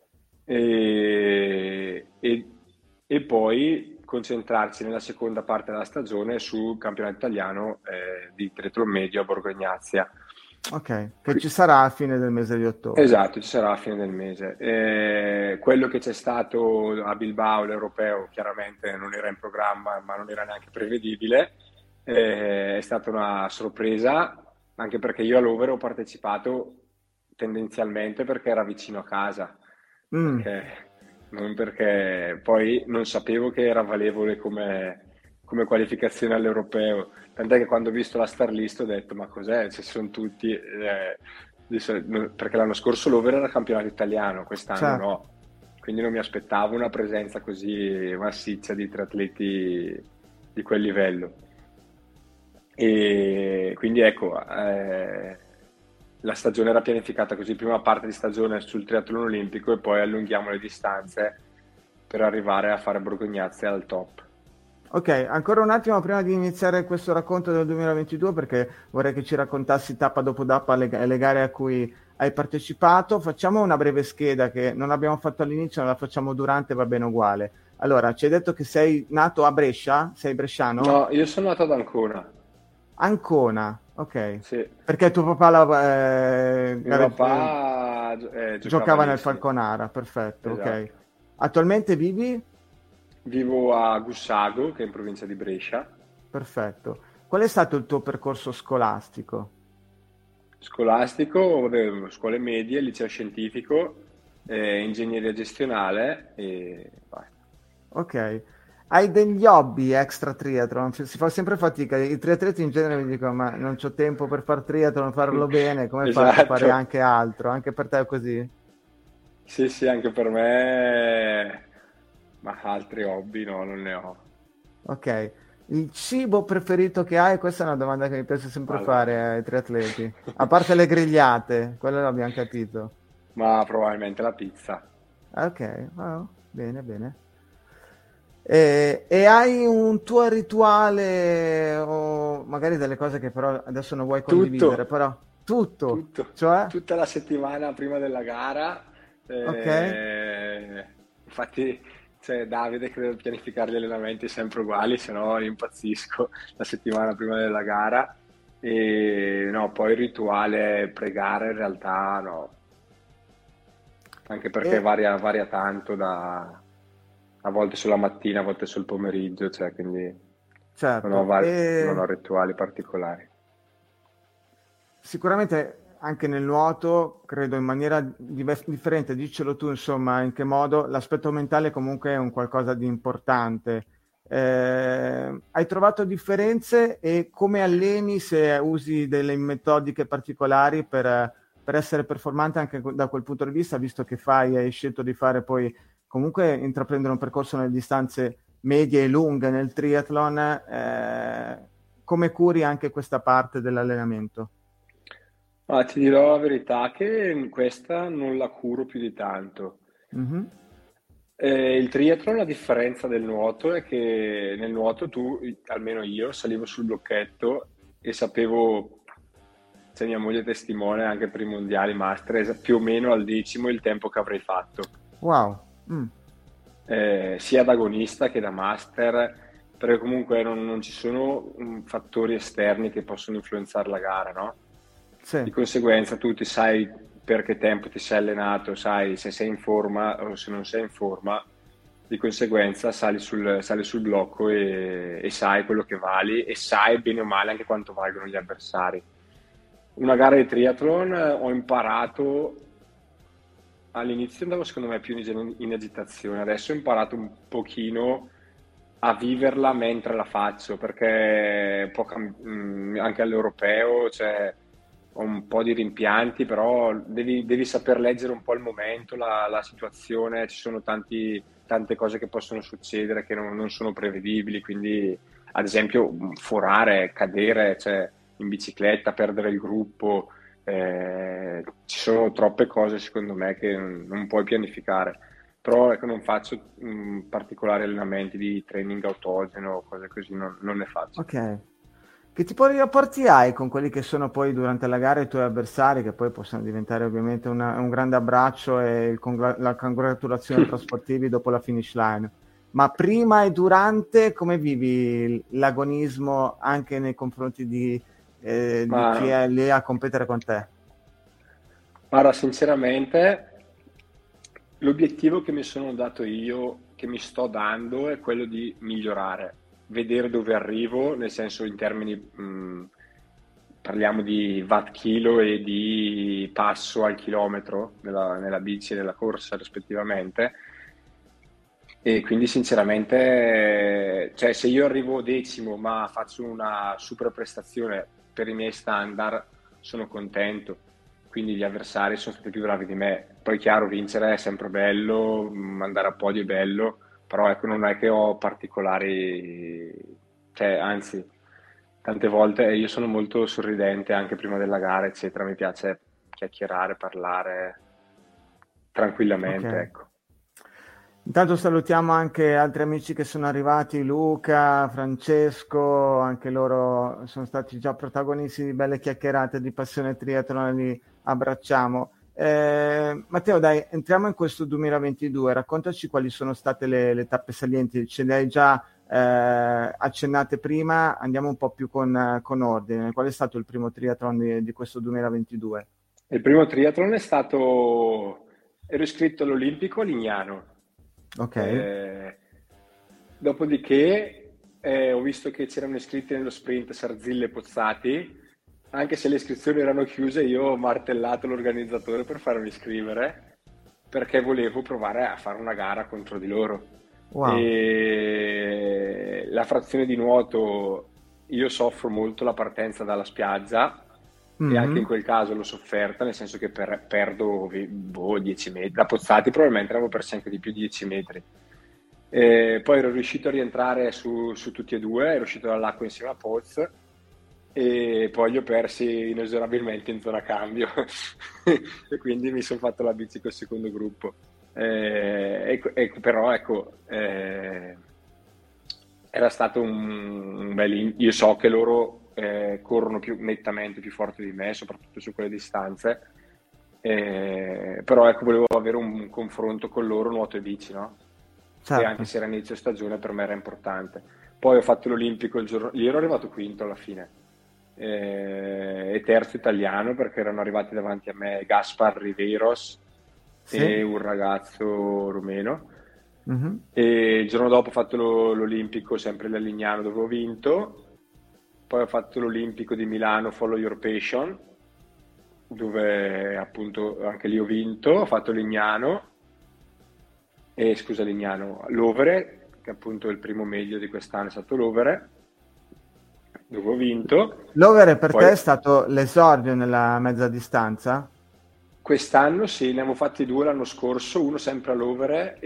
e, e- e poi concentrarci nella seconda parte della stagione sul campionato italiano di triathlon medio a Borgo Egnazia. Ok, che ci Qui- sarà a fine del mese di ottobre. Esatto, ci sarà alla fine del mese. Quello che c'è stato a Bilbao, l'europeo, chiaramente non era in programma, ma non era neanche prevedibile. È stata una sorpresa, anche perché io all'Over ho partecipato tendenzialmente perché era vicino a casa, Mm, non perché poi non sapevo che era valevole come qualificazione all'europeo. Tant'è che quando ho visto la star list ho detto: ma cos'è? Ci sono tutti. Perché l'anno scorso l'Over era campionato italiano, quest'anno certo. no. Quindi non mi aspettavo una presenza così massiccia di triatleti di quel livello. E quindi ecco, la stagione era pianificata così, prima parte di stagione sul triathlon olimpico e poi allunghiamo le distanze per arrivare a fare Borgo Egnazia al top. Ok, ancora un attimo prima di iniziare questo racconto del 2022, perché vorrei che ci raccontassi tappa dopo tappa le gare a cui hai partecipato. Facciamo una breve scheda che non abbiamo fatto all'inizio, non la facciamo durante, va bene uguale. Allora, ci hai detto che sei nato a Brescia? Sei bresciano? No, io sono nato ad Ancona, Ancona, ok. sì. Perché tuo papà Mio papà giocava giocava lì, nel sì, Falconara, perfetto, ok. esatto. Attualmente vivi? Vivo a Gussago, che è in provincia di Brescia. Perfetto. Qual è stato il tuo percorso scolastico? Scolastico, vabbè, scuole medie, liceo scientifico, ingegneria gestionale e basta. Ok. Hai degli hobby extra triathlon? Si fa sempre fatica. I triatleti in genere mi dicono: Ma non c'ho tempo per far triathlon, farlo bene. Come faccio a fare Esatto. anche altro? Anche per te è così? Sì, sì, anche per me, ma altri hobby no, non ne ho. Ok. Il cibo preferito che hai? Questa è una domanda che mi piace sempre Allora. fare ai triatleti. A parte le grigliate, quello l'abbiamo capito. ma probabilmente la pizza. Ok, oh, bene, bene. E hai un tuo rituale o magari delle cose che però adesso non vuoi condividere, Tutto, però tutto, tutto, cioè, tutta la settimana prima della gara. ok, Infatti, cioè, Davide che deve pianificare gli allenamenti sempre uguali, se no impazzisco la settimana prima della gara. E no, poi il rituale pregare in realtà no, anche perché e varia tanto a volte sulla mattina, a volte sul pomeriggio, cioè, quindi certo, non ho e rituali particolari. sicuramente anche nel nuoto, credo in maniera differente, diccelo tu, insomma, in che modo l'aspetto mentale comunque è un qualcosa di importante. Hai trovato differenze e come alleni se usi delle metodiche particolari per essere performante anche da quel punto di vista, visto che hai scelto di fare poi comunque intraprendere un percorso nelle distanze medie e lunghe nel triathlon, come curi anche questa parte dell'allenamento? Ma ti dirò la verità che in questa non la curo più di tanto. Mhm. Il triathlon, la differenza del nuoto è che nel nuoto tu, almeno io, salivo sul blocchetto e sapevo, se mia moglie è testimone anche per i mondiali master, più o meno al decimo il tempo che avrei fatto. Wow. Mm. Sia da agonista che da master, perché comunque non ci sono fattori esterni che possono influenzare la gara, no? Sì, Di conseguenza tu ti sai per che tempo ti sei allenato, sai se sei in forma o se non sei in forma, di conseguenza sali sul blocco e sai quello che vali e sai bene o male anche quanto valgono gli avversari. Una gara di triathlon ho imparato, all'inizio andavo secondo me più in agitazione, adesso ho imparato un pochino a viverla mentre la faccio, perché anche all'europeo, cioè, ho un po' di rimpianti, però devi saper leggere un po' il momento, la situazione, ci sono tante cose che possono succedere che non sono prevedibili, quindi ad esempio forare, cadere, cioè, in bicicletta, perdere il gruppo, ci sono troppe cose secondo me che non puoi pianificare. Però ecco, non faccio particolari allenamenti di training autogeno o cose così, non ne faccio. ok. Che tipo di rapporti hai con quelli che sono poi durante la gara i tuoi avversari, che poi possono diventare ovviamente un grande abbraccio e la congratulazione tra sportivi dopo la finish line? Ma prima e durante, come vivi l'agonismo anche nei confronti di chi Ma è lì a competere con te? guarda, sinceramente, l'obiettivo che mi sono dato io, che mi sto dando, è quello di migliorare, vedere dove arrivo, nel senso in termini, parliamo di watt chilo e di passo al chilometro nella bici e nella corsa rispettivamente. E quindi sinceramente, cioè, se io arrivo decimo ma faccio una super prestazione per i miei standard, sono contento. Quindi gli avversari sono stati più bravi di me. Poi chiaro, vincere è sempre bello, andare a podio è bello, però ecco, non è che ho particolari, cioè, anzi, tante volte io sono molto sorridente anche prima della gara, eccetera. Mi piace chiacchierare, parlare Ok. tranquillamente, ecco. Intanto salutiamo anche altri amici che sono arrivati, Luca, Francesco, anche loro sono stati già protagonisti di belle chiacchierate di Passione Triathlon, li abbracciamo. Matteo, dai, entriamo in questo 2022, raccontaci quali sono state le tappe salienti, ce le hai già accennate prima, andiamo un po' più con ordine. Qual è stato il primo triathlon di questo 2022? Il primo triathlon è stato, ero iscritto all'Olimpico a Lignano. Ok, Eh, Dopodiché ho visto che c'erano iscritti nello sprint Sarzille e Pozzati, anche se le iscrizioni erano chiuse, io ho martellato l'organizzatore per farmi iscrivere perché volevo provare a fare una gara contro di loro. wow. E la frazione di nuoto, io soffro molto la partenza dalla spiaggia e anche in Mhm. quel caso l'ho sofferta, nel senso che perdo 10 metri, da Pozzati probabilmente ne avevo persi anche di più di 10 metri. Poi ero riuscito a rientrare su tutti e due, ero uscito dall'acqua insieme a Poz e poi li ho persi inesorabilmente in zona cambio e quindi mi sono fatto la bici col secondo gruppo. Però ecco, era stato un bel... Io so che loro corrono nettamente più forti di me, soprattutto su quelle distanze, però ecco, volevo avere un confronto con loro nuoto e bici, no? E anche Certo. se era inizio stagione per me era importante. Poi ho fatto l'Olimpico il giorno... Io ero arrivato quinto alla fine, e terzo italiano perché erano arrivati davanti a me Gaspar Riveiros Sì. e un ragazzo rumeno. Mhm. E il giorno dopo ho fatto l'Olimpico sempre da Lignano dove ho vinto, poi ho fatto l'Olimpico di Milano Follow Your Passion dove appunto anche lì ho vinto, ho fatto Lignano, scusa Lignano, l'Overe, che appunto è il primo meglio di quest'anno è stato l'Overe, dove ho vinto, L'over per te poi è stato l'esordio nella mezza distanza? quest'anno sì, ne abbiamo fatti due l'anno scorso, uno sempre all'Overe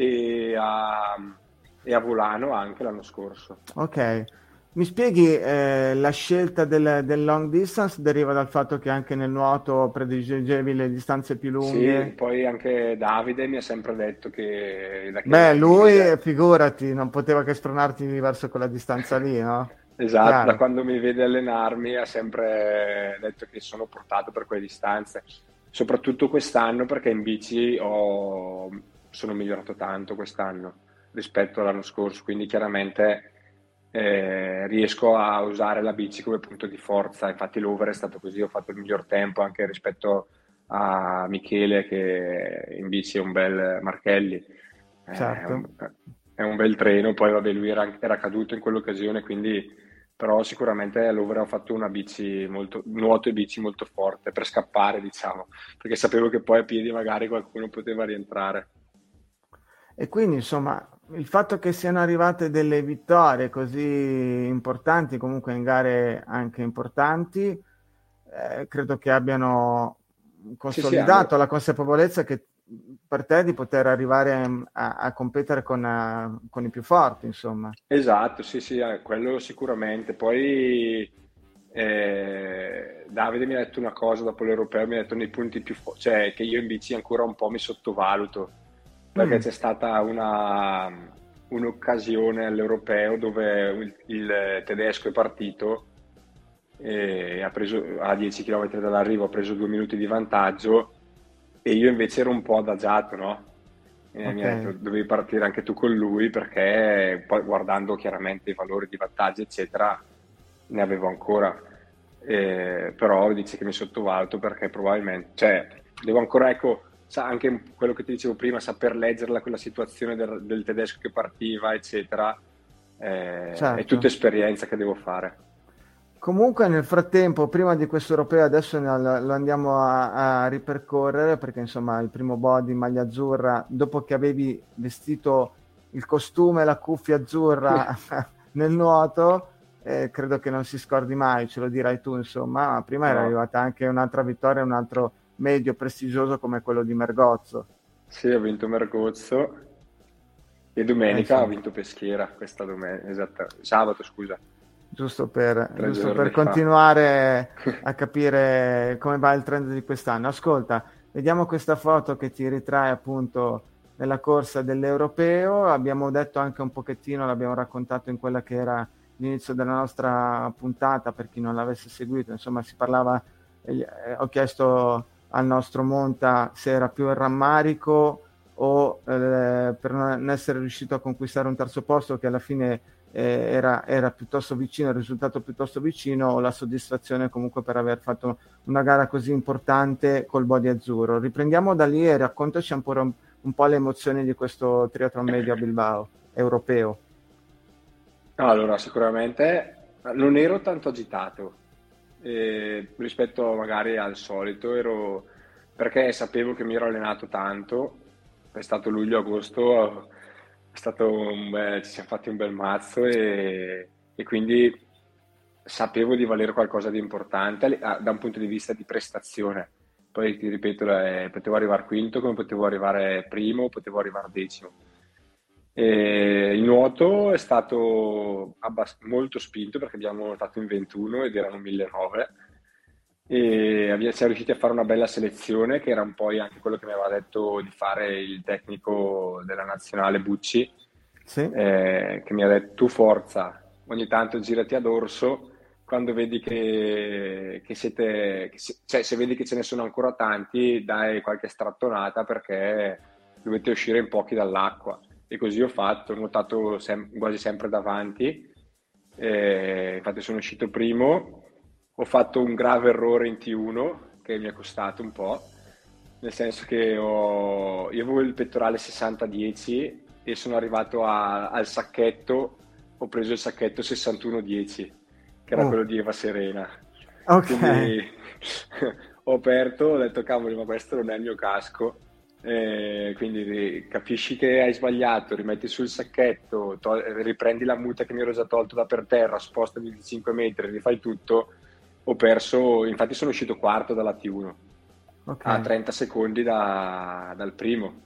e a Volano anche l'anno scorso. Ok. Mi spieghi, la scelta del long distance deriva dal fatto che anche nel nuoto prediligevi le distanze più Sì, lunghe? poi anche Davide mi ha sempre detto che da Beh, che mi lui, vede, figurati, non poteva che spronarti verso quella distanza lì, no? esatto, da Chiaro. quando mi vede allenarmi ha sempre detto che sono portato per quelle distanze, soprattutto quest'anno perché in bici sono migliorato tanto quest'anno rispetto all'anno scorso, quindi chiaramente riesco a usare la bici come punto di forza, infatti l'over è stato così, ho fatto il miglior tempo anche rispetto a Michele che in bici è un bel Marchelli, è un, Certo. è un bel treno, poi vabbè lui era caduto in quell'occasione, quindi però sicuramente all'Overa ho fatto una bici molto, nuoto e bici molto forte per scappare, diciamo, perché sapevo che poi a piedi magari qualcuno poteva rientrare. E quindi, insomma, il fatto che siano arrivate delle vittorie così importanti, comunque in gare anche importanti, credo che abbiano Sì, sì, consolidato la consapevolezza che per te di poter arrivare a competere con i più forti, insomma. esatto, sì, sì, quello sicuramente. Poi Davide mi ha detto una cosa dopo l'Europeo, mi ha detto nei punti più cioè che io in bici ancora un po' mi sottovaluto, perché Mm, c'è stata un'occasione all'Europeo dove il tedesco è partito e ha preso a 10 km dall'arrivo, ha preso 2 minuti di vantaggio e io invece ero un po' adagiato, no? E mi ok, ha detto dovevi partire anche tu con lui perché poi guardando chiaramente i valori di vantaggio eccetera ne avevo ancora. Però dice che mi sottovaluto perché probabilmente cioè devo ancora ecco anche quello che ti dicevo prima saper leggerla quella situazione del tedesco che partiva eccetera, è tutta certo. esperienza che devo fare. Comunque nel frattempo, prima di questo europeo, adesso lo andiamo a ripercorrere perché insomma il primo body in maglia azzurra, dopo che avevi vestito il costume e la cuffia azzurra nel nuoto, credo che non si scordi mai, ce lo dirai tu insomma, ma prima era No, arrivata anche un'altra vittoria, un altro medio prestigioso come quello di Mergozzo. sì, ho vinto Mergozzo e domenica ho Insomma. vinto Peschiera, questa domenica, esatto, sabato scusa, tre Giusto per giorni fa. continuare a capire come va il trend di quest'anno. Ascolta, vediamo questa foto che ti ritrae appunto nella corsa dell'Europeo. Abbiamo detto anche un pochettino, l'abbiamo raccontato in quella che era l'inizio della nostra puntata, per chi non l'avesse seguito, insomma si parlava, ho chiesto al nostro Monta se era più il rammarico o per non essere riuscito a conquistare un terzo posto che alla fine era piuttosto vicino, il risultato piuttosto vicino, o la soddisfazione comunque per aver fatto una gara così importante col body azzurro. Riprendiamo da lì e raccontaci ancora un po' le emozioni di questo triathlon medio a Bilbao, europeo. Allora, sicuramente non ero tanto agitato rispetto magari al solito, perché sapevo che mi ero allenato tanto, è stato luglio-agosto, è stato ci siamo fatti un bel mazzo e quindi sapevo di valere qualcosa di importante da un punto di vista di prestazione. Poi ti ripeto, potevo arrivare quinto come potevo arrivare primo, potevo arrivare decimo. Il nuoto è stato molto spinto perché abbiamo nuotato in 21 ed erano 1900 e siamo riusciti a fare una bella selezione che era un po' anche quello che mi aveva detto di fare il tecnico della nazionale Bucci, Sì. che mi ha detto tu forza, ogni tanto girati ad orso quando vedi che siete, cioè se vedi che ce ne sono ancora tanti dai qualche strattonata perché dovete uscire in pochi dall'acqua. E così ho fatto, ho nuotato quasi sempre davanti, infatti sono uscito primo, ho fatto un grave errore in T1 che mi è costato un po', nel senso che io avevo il pettorale 60-10 e sono arrivato al sacchetto, ho preso il sacchetto 61-10, che era quello Oh, di Eva Serena. ok. Quindi ho aperto, ho detto cavolo, ma questo non è il mio casco. Quindi capisci che hai sbagliato, rimetti sul sacchetto, riprendi la muta che mi ero già tolto da per terra, spostami di 5 metri, rifai tutto. Ho perso, infatti sono uscito quarto dalla T1 Ok. a 30 secondi dal primo.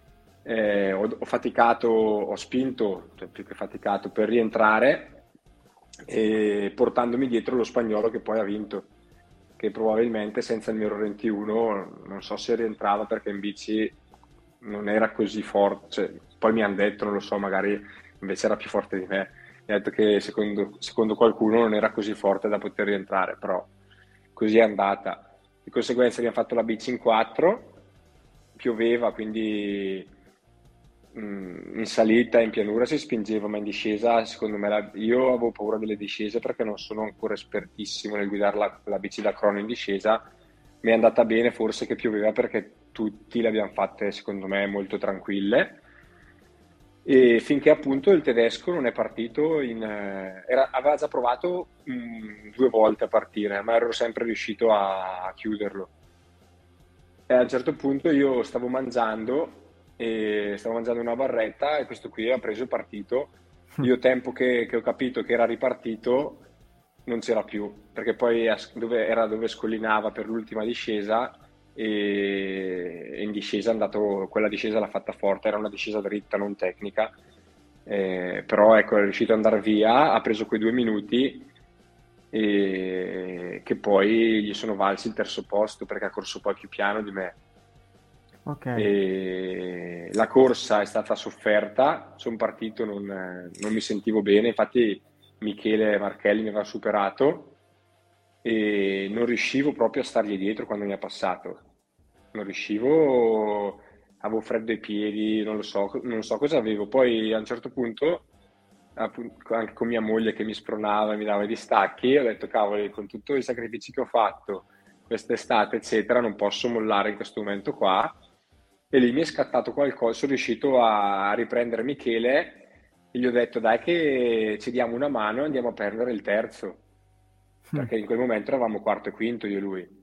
Ho faticato, ho spinto, cioè più che faticato, per rientrare e portandomi dietro lo spagnolo che poi ha vinto, che probabilmente senza il mio errore in T1 non so se rientrava perché in bici non era così forte, cioè, poi mi hanno detto, non lo so, magari invece era più forte di me, mi ha detto che secondo qualcuno non era così forte da poter rientrare, però così è andata. Di conseguenza abbiamo fatto la bici in 4, pioveva, quindi in salita e in pianura si spingeva, ma in discesa, secondo me, io avevo paura delle discese perché non sono ancora espertissimo nel guidare la bici da crono in discesa. Mi è andata bene, forse che pioveva perché tutti le abbiamo fatte, secondo me, molto tranquille. E finché appunto il tedesco non è partito aveva già provato 2 volte a partire, ma ero sempre riuscito a chiuderlo. E a un certo punto io stavo mangiando una barretta e questo qui ha preso il partito. Io tempo che ho capito che era ripartito non c'era più, perché poi era dove scollinava per l'ultima discesa e in discesa è andato, quella discesa l'ha fatta forte, era una discesa dritta, non tecnica. Però ecco, è riuscito ad andare via, ha preso quei 2 minuti e che poi gli sono valsi il terzo posto perché ha corso poi più piano di me. Ok. E la corsa è stata sofferta, sono partito, non mi sentivo bene, infatti Michele Marchelli mi aveva superato e non riuscivo proprio a stargli dietro quando mi ha passato, non riuscivo, avevo freddo ai piedi, non so cosa avevo, poi a un certo punto, anche con mia moglie che mi spronava e mi dava i distacchi, ho detto cavoli, con tutti i sacrifici che ho fatto quest'estate, eccetera, non posso mollare in questo momento qua. E lì mi è scattato qualcosa, sono riuscito a riprendere Michele e gli ho detto dai che ci diamo una mano e andiamo a prendere il terzo, perché in quel momento eravamo quarto e quinto io e lui.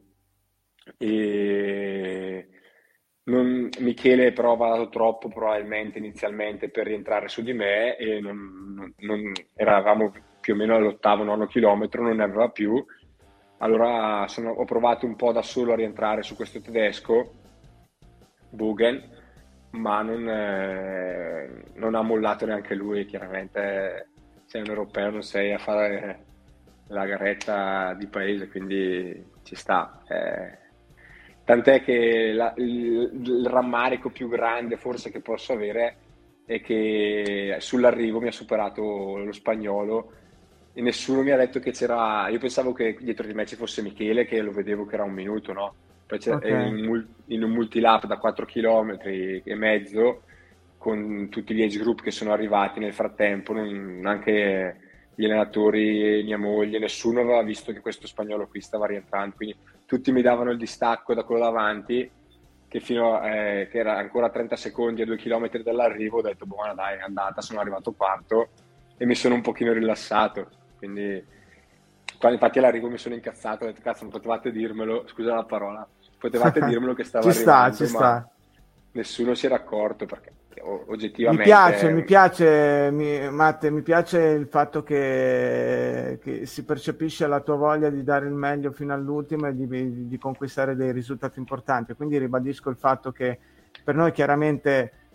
E Michele però aveva dato troppo probabilmente inizialmente per rientrare su di me e eravamo più o meno all'ottavo, nono chilometro, non ne aveva più. Allora ho provato un po' da solo a rientrare su questo tedesco, Bogen, ma non ha mollato neanche lui, chiaramente sei un europeo, non sei a fare la garetta di paese, quindi ci sta. Tant'è che il rammarico più grande forse che posso avere è che sull'arrivo mi ha superato lo spagnolo e nessuno mi ha detto che c'era. Io pensavo che dietro di me ci fosse Michele, che lo vedevo che era un minuto, no? Poi Ok. in un multilap da 4 km e mezzo con tutti gli age group che sono arrivati nel frattempo, anche gli allenatori, mia moglie, nessuno aveva visto che questo spagnolo qui stava rientrando, quindi tutti mi davano il distacco da quello davanti che era ancora a 30 secondi a 2 chilometri dall'arrivo, ho detto buona dai, è andata, sono arrivato quarto e mi sono un pochino rilassato, quindi quando infatti all'arrivo mi sono incazzato, ho detto cazzo non potevate dirmelo, scusa la parola, potevate dirmelo che stava Ci sta, ci arrivando, ma sta. nessuno si era accorto perché Mi oggettivamente. piace, Matte, mi piace il fatto che si percepisce la tua voglia di dare il meglio fino all'ultimo e di conquistare dei risultati importanti. Quindi ribadisco il fatto che per noi chiaramente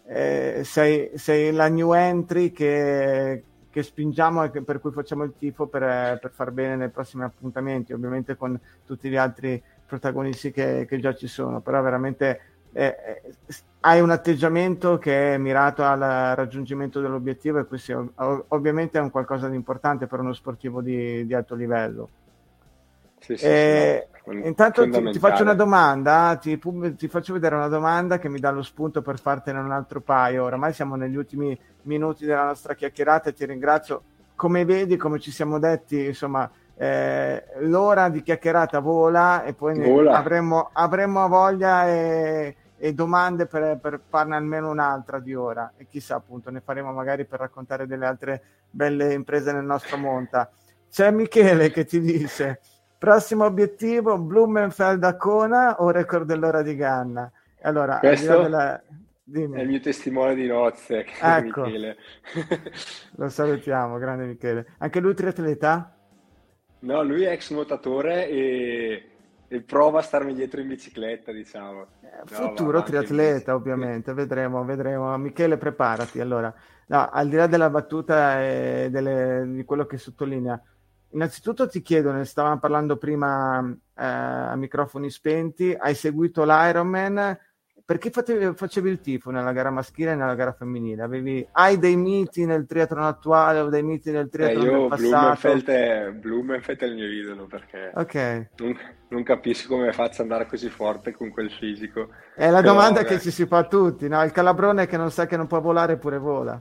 sei la new entry che spingiamo e per cui facciamo il tifo per far bene nei prossimi appuntamenti, ovviamente con tutti gli altri protagonisti che già ci sono, però veramente hai un atteggiamento che è mirato al raggiungimento dell'obiettivo, e questo ovviamente è un qualcosa di importante per uno sportivo di alto livello. Sì, no, intanto ti faccio una domanda, ti faccio vedere una domanda che mi dà lo spunto per fartene un altro paio. Oramai siamo negli ultimi minuti della nostra chiacchierata e ti ringrazio. Come vedi, come ci siamo detti, insomma, l'ora di chiacchierata vola, e poi avremo voglia e domande per farne almeno un'altra di ora, e chissà, appunto, ne faremo magari per raccontare delle altre belle imprese nel nostro monta. C'è Michele che ti dice: prossimo obiettivo, Blumenfeld a Kona o record dell'ora di Ganna? Allora, questo è il mio testimone di nozze, ecco. Michele. Lo salutiamo, grande Michele. Anche lui triatleta? No, lui è ex nuotatore e prova a starmi dietro in bicicletta, diciamo. Futuro triatleta, ovviamente, vedremo. Michele, preparati. Allora, no, al di là della battuta e di quello che sottolinea, innanzitutto ti chiedo, ne stavamo parlando prima a microfoni spenti, hai seguito l'Ironman, perché facevi il tifo nella gara maschile e nella gara femminile? Hai dei miti nel triathlon attuale o dei miti nel triathlon del passato? Blumenfeld è il mio idolo, perché okay. non capisco come faccia ad andare così forte con quel fisico. È la domanda che ci si fa a tutti, no? Il calabrone che non sa che non può volare pure vola.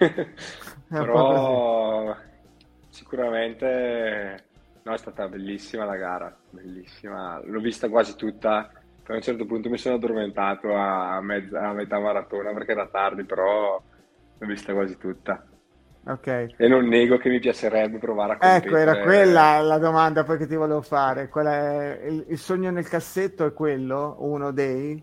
Però sicuramente no, è stata bellissima la gara, bellissima, l'ho vista quasi tutta. A un certo punto mi sono addormentato a metà maratona perché era tardi, però l'ho vista quasi tutta. Ok. E non nego che mi piacerebbe provare a competere. Ecco, era quella la domanda poi che ti volevo fare. Il sogno nel cassetto è quello? Uno dei?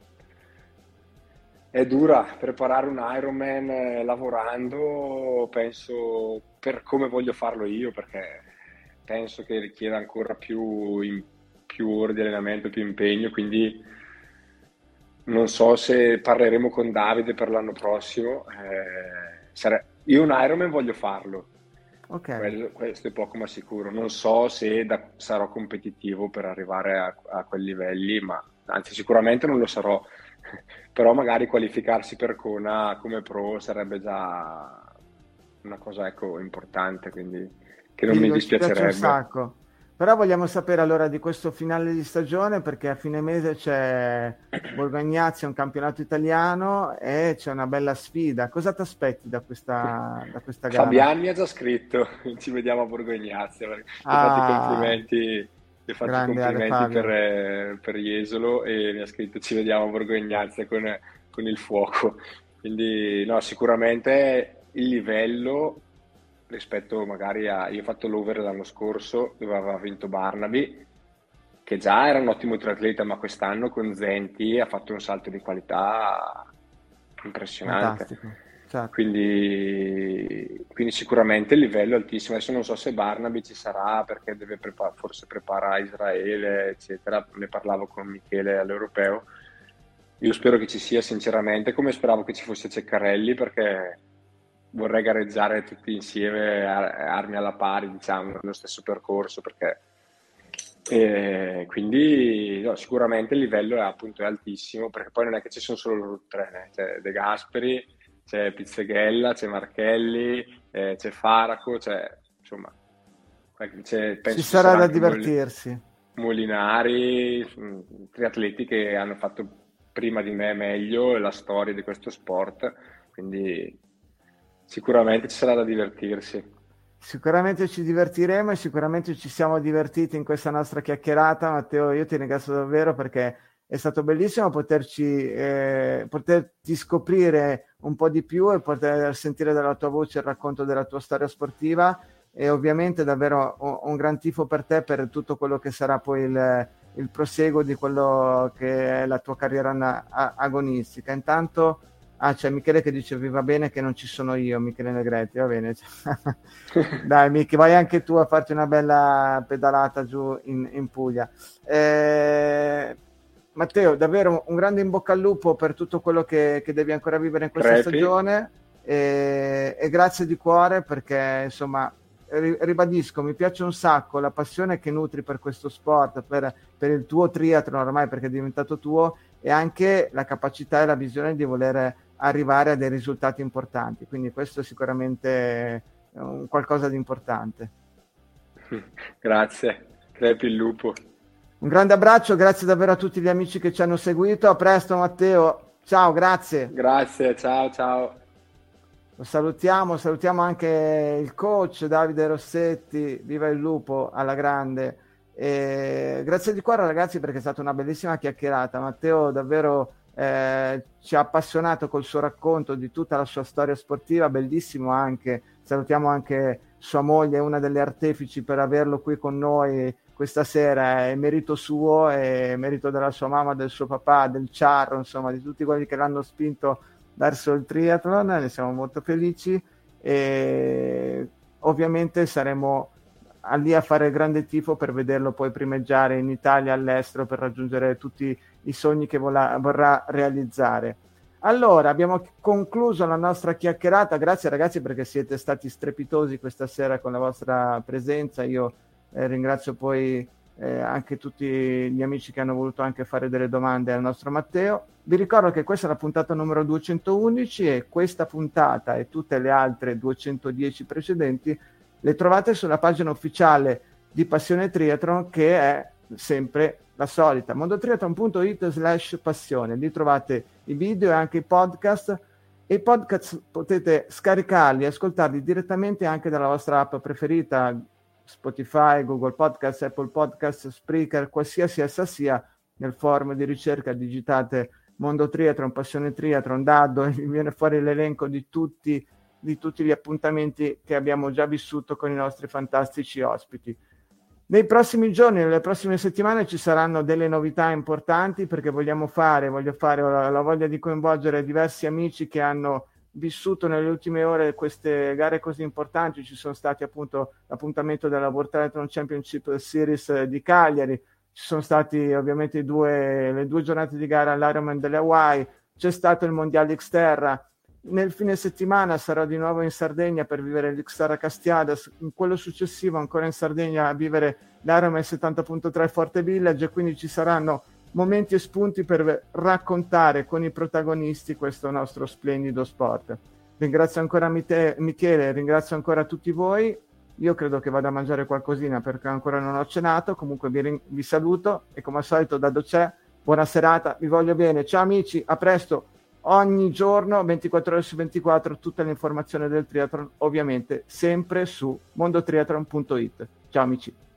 È dura preparare un Ironman lavorando, penso, per come voglio farlo io, perché penso che richieda ancora più ore di allenamento, più impegno, quindi non so se parleremo con Davide per l'anno prossimo. Io un Ironman voglio farlo, questo è poco ma sicuro. Non so se sarò competitivo per arrivare a quei livelli, ma anzi sicuramente non lo sarò, però magari qualificarsi per Kona come pro sarebbe già una cosa, ecco, importante, quindi che non mi dispiacerebbe. Un sacco. Però vogliamo sapere allora di questo finale di stagione, perché a fine mese c'è Borgo Egnazia, un campionato italiano, e c'è una bella sfida. Cosa ti aspetti da questa gara? Fabiani ha già scritto, ci vediamo a Borgo Egnazia. Gli ho fatto i complimenti per Jesolo, e mi ha scritto ci vediamo a Borgo Egnazia con il fuoco. Quindi no, sicuramente il livello rispetto magari io ho fatto l'over l'anno scorso dove aveva vinto Barnaby, che già era un ottimo triatleta, ma quest'anno con Zenti ha fatto un salto di qualità impressionante. Certo. Quindi sicuramente il livello è altissimo. Adesso non so se Barnaby ci sarà perché forse prepara Israele, eccetera. Ne parlavo con Michele all'Europeo. Io spero che ci sia, sinceramente, come speravo che ci fosse Ceccarelli, perché vorrei gareggiare tutti insieme, armi alla pari, diciamo, nello stesso percorso, perché quindi no, sicuramente il livello è altissimo, perché poi non è che ci sono solo loro tre, c'è De Gasperi, c'è Pizzeghella, c'è Marchelli, c'è Faraco, insomma, penso ci sarà da divertirsi. Molinari, triatleti che hanno fatto prima di me meglio la storia di questo sport, quindi sicuramente ci sarà da divertirsi. Sicuramente ci divertiremo, e sicuramente ci siamo divertiti in questa nostra chiacchierata. Matteo, io ti ringrazio davvero, perché è stato bellissimo poterti scoprire un po' di più e poter sentire dalla tua voce il racconto della tua storia sportiva, e ovviamente davvero un gran tifo per te, per tutto quello che sarà poi il proseguo di quello che è la tua carriera agonistica. Intanto c'è Michele che dice: vi va bene che non ci sono io, Michele Negretti, va bene. Dai Michi, vai anche tu a farti una bella pedalata giù in Puglia. Matteo, davvero un grande in bocca al lupo per tutto quello che devi ancora vivere in questa stagione, e grazie di cuore perché, insomma, ribadisco, mi piace un sacco la passione che nutri per questo sport, per il tuo triathlon ormai, perché è diventato tuo, e anche la capacità e la visione di voler arrivare a dei risultati importanti, quindi questo è sicuramente qualcosa di importante. Grazie, crepi il lupo. Un grande abbraccio, grazie davvero a tutti gli amici che ci hanno seguito. A presto Matteo, ciao, grazie. Grazie, ciao. Lo salutiamo anche il coach Davide Rossetti, viva il lupo alla grande. E grazie di cuore ragazzi perché è stata una bellissima chiacchierata. Matteo davvero ci ha appassionato col suo racconto di tutta la sua storia sportiva, bellissimo anche. Salutiamo anche sua moglie, una delle artefici per averlo qui con noi questa sera, è merito suo, è merito della sua mamma, del suo papà, del Ciarro, insomma di tutti quelli che l'hanno spinto verso il triathlon, ne siamo molto felici e ovviamente saremo lì a fare il grande tifo per vederlo poi primeggiare in Italia, all'estero, per raggiungere tutti i sogni che vorrà realizzare. Allora, abbiamo concluso la nostra chiacchierata, grazie ragazzi perché siete stati strepitosi questa sera con la vostra presenza, io ringrazio poi anche tutti gli amici che hanno voluto anche fare delle domande al nostro Matteo. Vi ricordo che questa è la puntata numero 211 e questa puntata e tutte le altre 210 precedenti le trovate sulla pagina ufficiale di Passione Triathlon, che è sempre la solita, mondotriathlon.it/passione. Lì trovate i video e anche i podcast, e i podcast potete scaricarli e ascoltarli direttamente anche dalla vostra app preferita, Spotify, Google Podcast, Apple Podcast, Spreaker, qualsiasi essa sia. Nel forum di ricerca digitate Mondo Triathlon, Passione Triathlon, Daddo, e vi viene fuori l'elenco di tutti gli appuntamenti che abbiamo già vissuto con i nostri fantastici ospiti. Nei prossimi giorni, nelle prossime settimane ci saranno delle novità importanti perché voglio fare, ho la voglia di coinvolgere diversi amici che hanno vissuto nelle ultime ore queste gare così importanti. Ci sono stati appunto l'appuntamento della World Triathlon Championship Series di Cagliari, ci sono stati ovviamente le due giornate di gara all'Ironman delle Hawaii, c'è stato il Mondiale Xterra. Nel fine settimana sarò di nuovo in Sardegna per vivere l'Xterra Castiadas, in quello successivo ancora in Sardegna a vivere l'Ironman 70.3 Forte Village, e quindi ci saranno momenti e spunti per raccontare con i protagonisti questo nostro splendido sport. Ringrazio ancora Michele, ringrazio ancora tutti voi. Io credo che vada a mangiare qualcosina perché ancora non ho cenato. Comunque vi saluto e come al solito Dado c'è, buona serata, vi voglio bene, ciao amici, a presto. Ogni giorno 24 ore su 24 tutta l'informazione del triathlon, ovviamente sempre su mondotriathlon.it. Ciao amici.